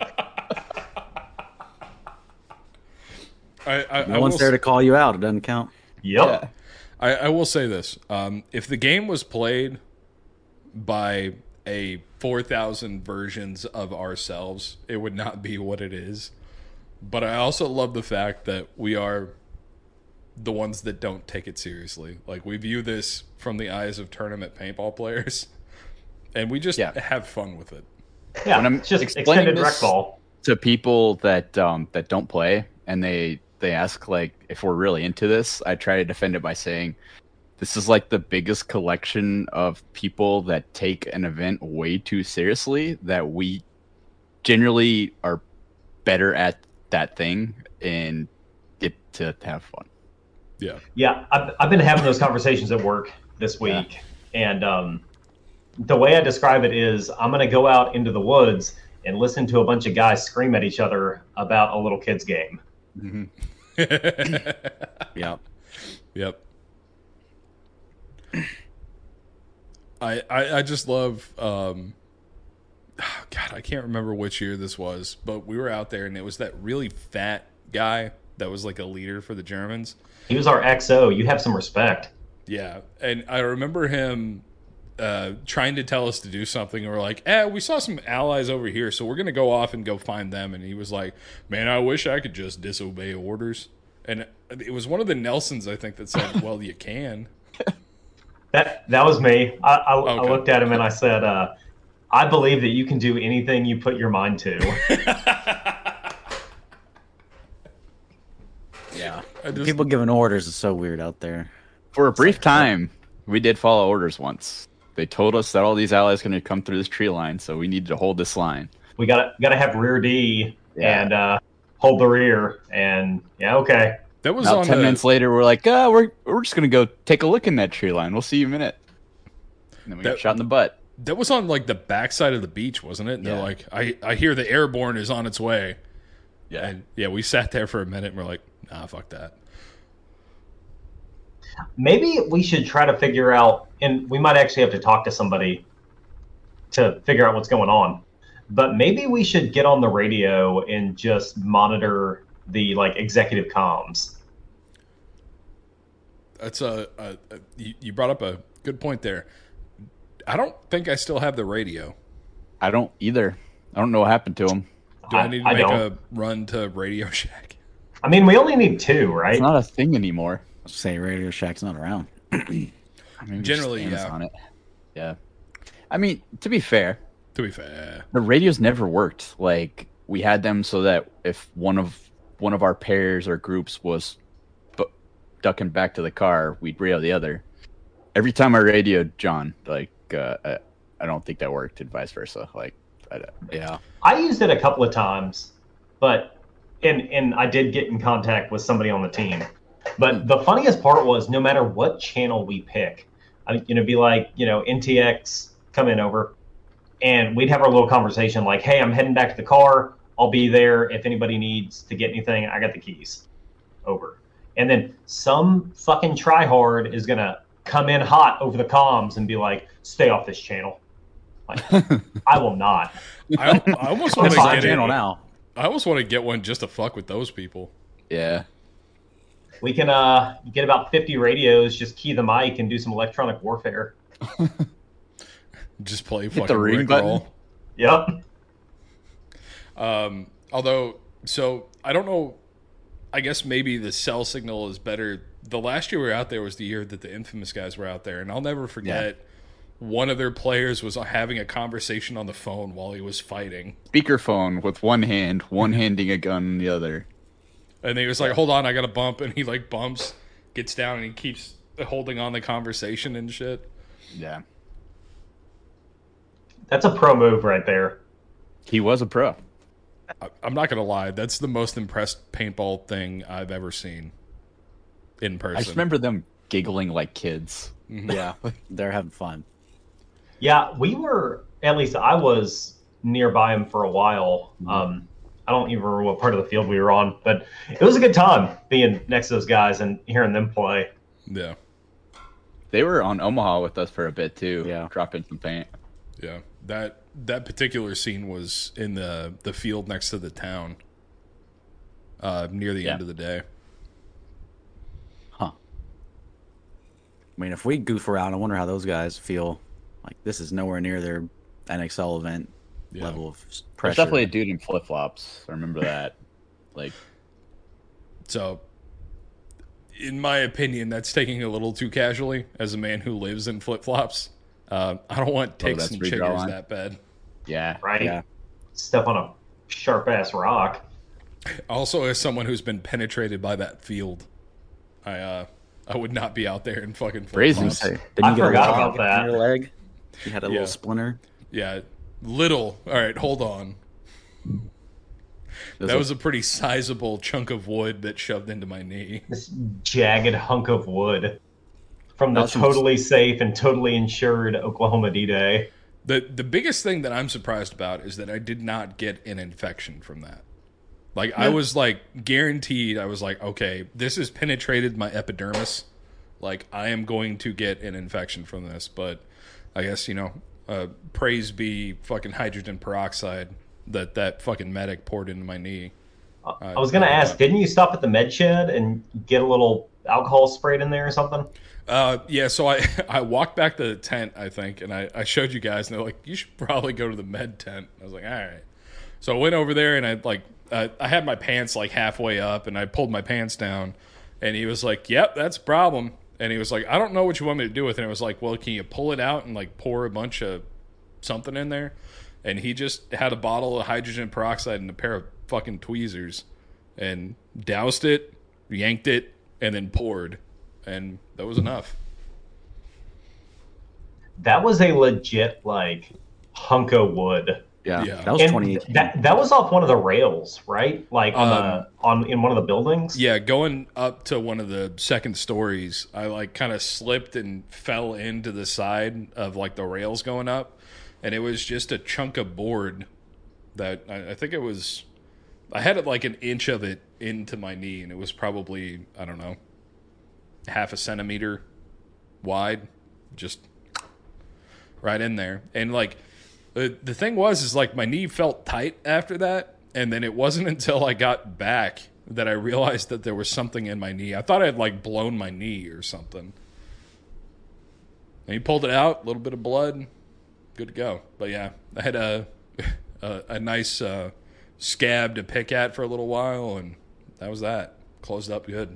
I, I, No I one's will there s- to call you out. It doesn't count. Yep. Yeah. I, I will say this: um, if the game was played by a four thousand versions of ourselves, it would not be what it is. But I also love the fact that we are the ones that don't take it seriously. Like we view this from the eyes of tournament paintball players, and we just Yeah. have fun with it. Yeah, When I'm it's just explaining extended rec this- ball. To people that um that don't play, and they they ask like if we're really into this, I try to defend it by saying this is like the biggest collection of people that take an event way too seriously, that we generally are better at that thing and get to have fun. Yeah. Yeah, I've, I've been having those conversations at work this week, and um, the way I describe it is I'm going to go out into the woods and listen to a bunch of guys scream at each other about a little kid's game. Yeah. Yep. I, I I just love um, God, I can't remember which year this was, but we were out there and it was that really fat guy that was like a leader for the Germans. He was our X O. You have some respect. Yeah, and I remember him uh, trying to tell us to do something, and we're like, eh, we saw some allies over here, so we're going to go off and go find them. And he was like, man, I wish I could just disobey orders. And it was one of the Nelsons, I think, that said, well, you can. That that was me. I, I, Okay. I looked at him and I said, uh, I believe that you can do anything you put your mind to. Yeah. I just- People giving orders is so weird out there. For a brief time, we did follow orders once. They told us that all these allies going to come through this tree line, so we needed to hold this line. We got got to have rear D Yeah. and uh, hold the rear. And yeah, okay. That was About on ten the, minutes later, we're like, oh, we're we're just going to go take a look in that tree line. We'll see you in a minute. And then we That- got shot in the butt. that was on like the backside of the beach, wasn't it? And they're Yeah. like, I, I hear the airborne is on its way. Yeah. And yeah, we sat there for a minute and we're like, nah, fuck that. Maybe we should try to figure out, and we might actually have to talk to somebody to figure out what's going on. But maybe we should get on the radio and just monitor the like executive comms. That's a, a, a you, you brought up a good point there. I don't think I still have the radio. I don't either. I don't know what happened to him. Do I, need to I make don't. a run to Radio Shack? I mean, we only need two, right? It's not a thing anymore. Say Radio Shack's not around. I mean, just Generally, yeah. Amazon it. Yeah. I mean, to be fair, To be fair. the radios never worked. Like we had them so that if one of one of our pairs or groups was bu- ducking back to the car, we'd radio the other. Every time I radioed John, like uh, I, I don't think that worked, and vice versa. Like, I, Yeah. I used it a couple of times, but and and I did get in contact with somebody on the team. But the funniest part was no matter what channel we pick, I, you know, be like, you know, N T X come in over, and we'd have our little conversation like, hey, I'm heading back to the car. I'll be there if anybody needs to get anything. I got the keys. Over. And then some fucking tryhard is gonna come in hot over the comms and be like, stay off this channel. Like, I will not. I, I almost want It's to on get channel it. now. I almost want to get one just to fuck with those people. yeah. We can uh get about fifty radios, just key the mic and do some electronic warfare. Just play the fucking ring Rick button. roll. Yep. Um, although, so I don't know. I guess maybe the cell signal is better. The last year we were out there was the year that the Infamous guys were out there, and I'll never forget. One of their players was having a conversation on the phone while he was fighting, Speakerphone with one hand, one handing a gun in the other. and he was like, "Hold on, I got to bump," and he like bumps, gets down, and he keeps holding on the conversation and shit. Yeah. That's a pro move right there. He was a pro. I, I'm not gonna lie, that's the most impressed paintball thing I've ever seen in person. I just remember them giggling like kids. Yeah. They're having fun. Yeah, we were, at least I was nearby him for a while. Um, I don't even remember what part of the field we were on, but it was a good time being next to those guys and hearing them play. Yeah, They were on Omaha with us for a bit too. Yeah. Dropping some paint. yeah. That that particular scene was in the the field next to the town, uh, near the Yeah. end of the day. Huh. I mean, if we goof around, I wonder how those guys feel. Like, this is nowhere near their N X L event Yeah. level of There's pressure. definitely a dude in flip flops. I remember that. Like, So, in my opinion, that's taking it a little too casually. As a man who lives in flip flops, uh, I don't want ticks that's and where you chiggers draw line? that bad. yeah. Right? Yeah. Step on a sharp ass rock. Also, as someone who's been penetrated by that field, I uh, I would not be out there in fucking flip Phrasing. flops. Didn't I you get a forgot log about that. in your leg? You had a Yeah. little splinter. Yeah, little. All right, hold on. There's That a- was a pretty sizable chunk of wood that shoved into my knee. This jagged hunk of wood from the That was some- totally safe and totally insured Oklahoma D-Day. The the biggest thing that I'm surprised about is that I did not get an infection from that. Like I was like guaranteed I was like, okay, this has penetrated my epidermis. Like I am going to get an infection from this, but I guess, you know, uh, praise be fucking hydrogen peroxide that that fucking medic poured into my knee. Uh, I was gonna ask, didn't you stop at the med shed and get a little alcohol sprayed in there or something? Uh, yeah, so I, I walked back to the tent, I think, and I, I showed you guys, and they're like, you should probably go to the med tent. I was like, all right. So I went over there, and I like uh, I had my pants like halfway up, and I pulled my pants down, and he was like, yep, that's a problem. And he was like, I don't know what you want me to do with it. And I was like, well, can you pull it out and like pour a bunch of something in there? And he just had a bottle of hydrogen peroxide and a pair of fucking tweezers and doused it, yanked it, and then poured. And that was enough. That was a legit, like, hunk of wood. Yeah, Yeah. that was And twenty eighteen. that that was off one of the rails, right? Like on Um, the on in one of the buildings. Yeah, going up to one of the second stories, I like kind of slipped and fell into the side of like the rails going up. And it was just a chunk of board that I, I think it was, I had it like an inch of it into my knee, and it was probably, I don't know, half a centimeter wide, just right in there. And like, the, the thing was, is like my knee felt tight after that. And then it wasn't until I got back that I realized that there was something in my knee. I thought I had like blown my knee or something. And he pulled it out, a little bit of blood, good to go. But yeah, I had a a, a nice uh, scab to pick at for a little while, and that was that. Closed up good.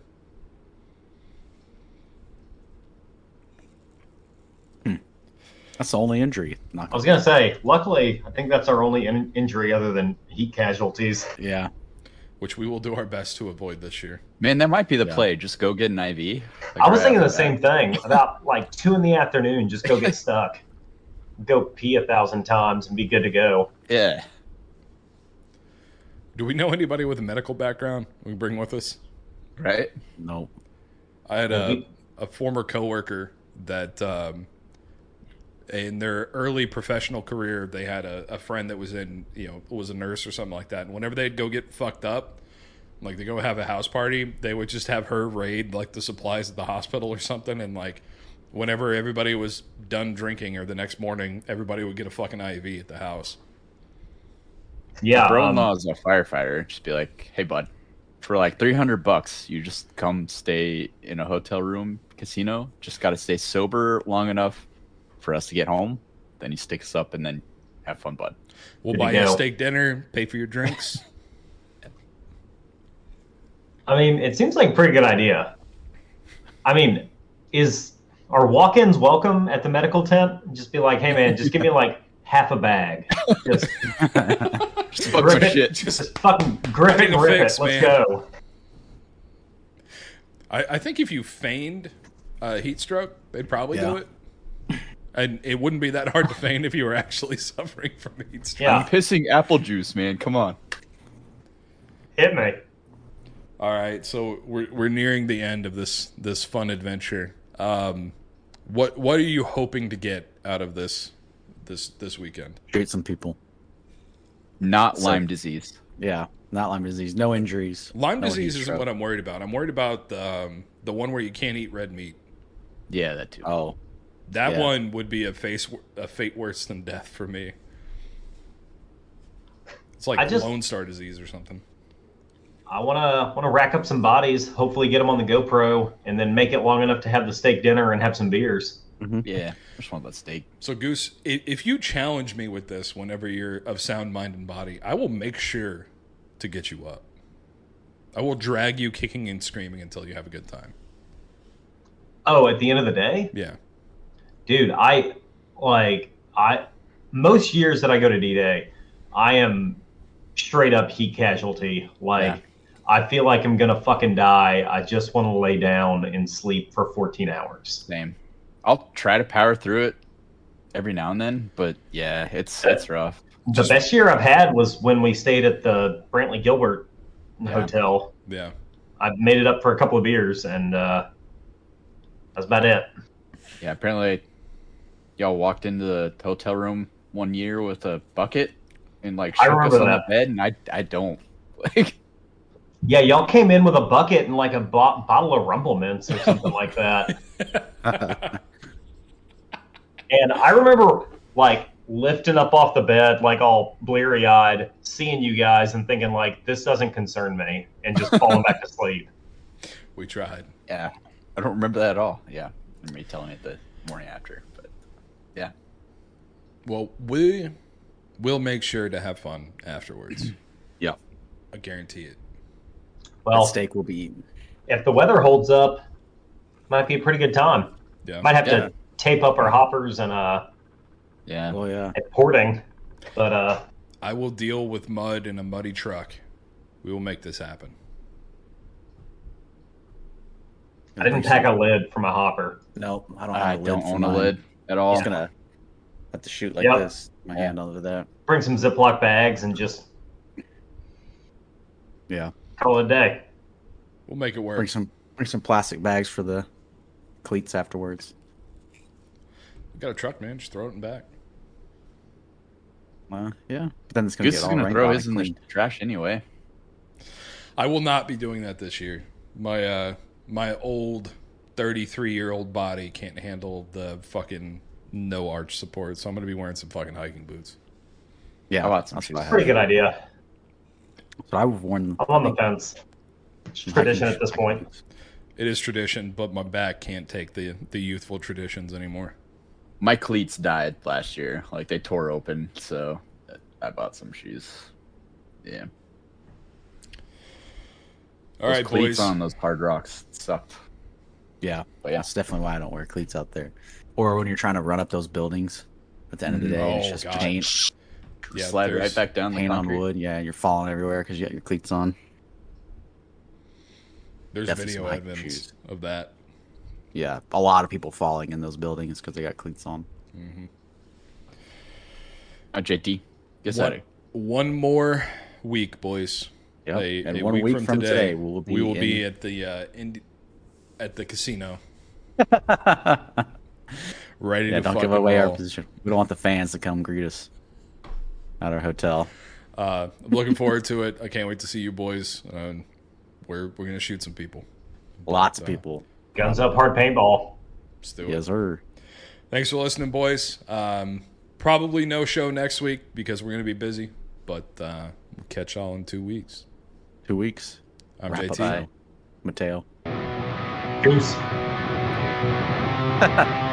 That's the only injury. Not I was gonna say, luckily, I think that's our only in- injury other than heat casualties. Yeah. Which we will do our best to avoid this year. Man, that might be the Yeah. play. Just go get an I V. Like, I was right thinking the after same thing. About like two in the afternoon, just go get stuck, go pee a thousand times, and be good to go. that. Yeah. Do we know anybody with a medical background we can bring with us? Right? No. I had Well, a, we- a former coworker that um, in their early professional career, they had a, a friend that was in, you know, was a nurse or something like that. And whenever they'd go get fucked up, like they go have a house party, they would just have her raid like the supplies at the hospital or something. And like whenever everybody was done drinking or the next morning, everybody would get a fucking I V at the house. Yeah, Brother-in-law um, is a firefighter. Just be like, hey, bud, for like three hundred bucks, you just come stay in a hotel room casino. Just got to stay sober long enough for us to get home. Then you stick us up and then have fun, bud. We'll Good to buy you a go. steak dinner, pay for your drinks. I mean, it seems like a pretty good idea. I mean, is are walk-ins welcome at the medical tent? Just be like, hey man, just give me like half a bag. Just Just fuck grip some it, shit. just fucking grip it Need and a rip fix, it. Let's man. go. I, I think if you feigned a heat stroke, they'd probably do Yeah. it. And it wouldn't be that hard to feign if you were actually suffering from a heat stroke. Yeah, I'm pissing apple juice, man. Come on. hit me. All right, so we're we're nearing the end of this this fun adventure. Um, what what are you hoping to get out of this this this weekend? Treat some people. Not So- Lyme disease. Yeah. Not Lyme disease. No injuries. Lyme no disease heat isn't stroke. what I'm worried about. I'm worried about the um, the one where you can't eat red meat. Yeah, that too. Oh. That Yeah. one would be a face a fate worse than death for me. It's like I just- Lone Star disease or something. I wanna wanna rack up some bodies. Hopefully, get them on the GoPro, and then make it long enough to have the steak dinner and have some beers. Yeah, I just want that steak. So Goose, i- if you challenge me with this whenever you're of sound mind and body, I will make sure to get you up. I will drag you kicking and screaming until you have a good time. Oh, at the end of the day, Yeah. dude, I like I most years that I go to D-Day, I am straight up heat casualty. Like Yeah. I feel like I'm gonna fucking die. I just want to lay down and sleep for fourteen hours. Same. I'll try to power through it every now and then, but yeah, it's it's rough. The best year I've had was when we stayed at the Brantley Gilbert Yeah. Hotel. Yeah. I made it up for a couple of beers, and uh, that's about it. Yeah, apparently y'all walked into the hotel room one year with a bucket and like I shook us remember on that. the bed, and I I don't. Like, Yeah, y'all came in with a bucket and like a bo- bottle of Rumble Mints or something like that. And I remember like lifting up off the bed, like all bleary eyed, seeing you guys and thinking like this doesn't concern me, and just falling back to sleep. We tried. Yeah, I don't remember that at all. Yeah, me telling it the morning after, but yeah. Well, we will make sure to have fun afterwards. Yeah. I guarantee it. Well, That steak will be eaten. if the weather holds up, might be a pretty good time. Yeah. Might have Yeah. to tape up our hoppers and uh Yeah. Oh yeah. and porting, but uh I will deal with mud in a muddy truck. We will make this happen. I didn't pack a lid for my hopper. No, I don't. I Have a don't lid for own a mine. lid at all. I'm just gonna have to shoot like Yep. this. My hand under that. Bring some Ziploc bags and just Yeah. call it a day. We'll make it work. Bring some bring some plastic bags for the cleats afterwards. We got a truck, man. Just throw it in back. Uh, yeah. But then it's gonna Goose get is all gonna rained throw on his and in the cleaned. trash anyway. I will not be doing that this year. My uh, my old thirty-three year old body can't handle the fucking no arch support, so I'm gonna be wearing some fucking hiking boots. Yeah, How about some that's what I shoes? have. Pretty good idea. So I've worn. I'm on the fence. It's tradition at this point. It is tradition, but my back can't take the the youthful traditions anymore. My cleats died last year. Like they tore open, so I bought some shoes. Yeah. All Those right, cleats boys. on those hard rocks sucked. Yeah, But yeah. that's definitely why I don't wear cleats out there. Or when you're trying to run up those buildings, at the end of the Mhm. day, it's Oh, just God. paint, Yeah, Slide there's right back down the paint on concrete. wood. Yeah, you're falling everywhere because you got your cleats on. There's Definitely video some hiking evidence shoes. of that. Yeah, a lot of people falling in those buildings because they got cleats on. Uh, J T, get One, started. one more week, boys. Yep. A, And a one week, week from, from today, today, we'll be we will in- be at the uh, in, at the casino, ready Yeah, to don't fucking give away our roll. position. We don't want the fans to come greet us at our hotel. Uh, I'm looking forward to it. I can't wait to see you boys. Uh, we're we're gonna shoot some people. Lots of But, uh, people. Guns up, hard paintball. Let's do it. Yes, sir. Thanks for listening, boys. Um, probably no show next week because we're gonna be busy. But uh, we'll catch y'all in two weeks. Two weeks. I'm Wrap J up T. by Mateo. Goose.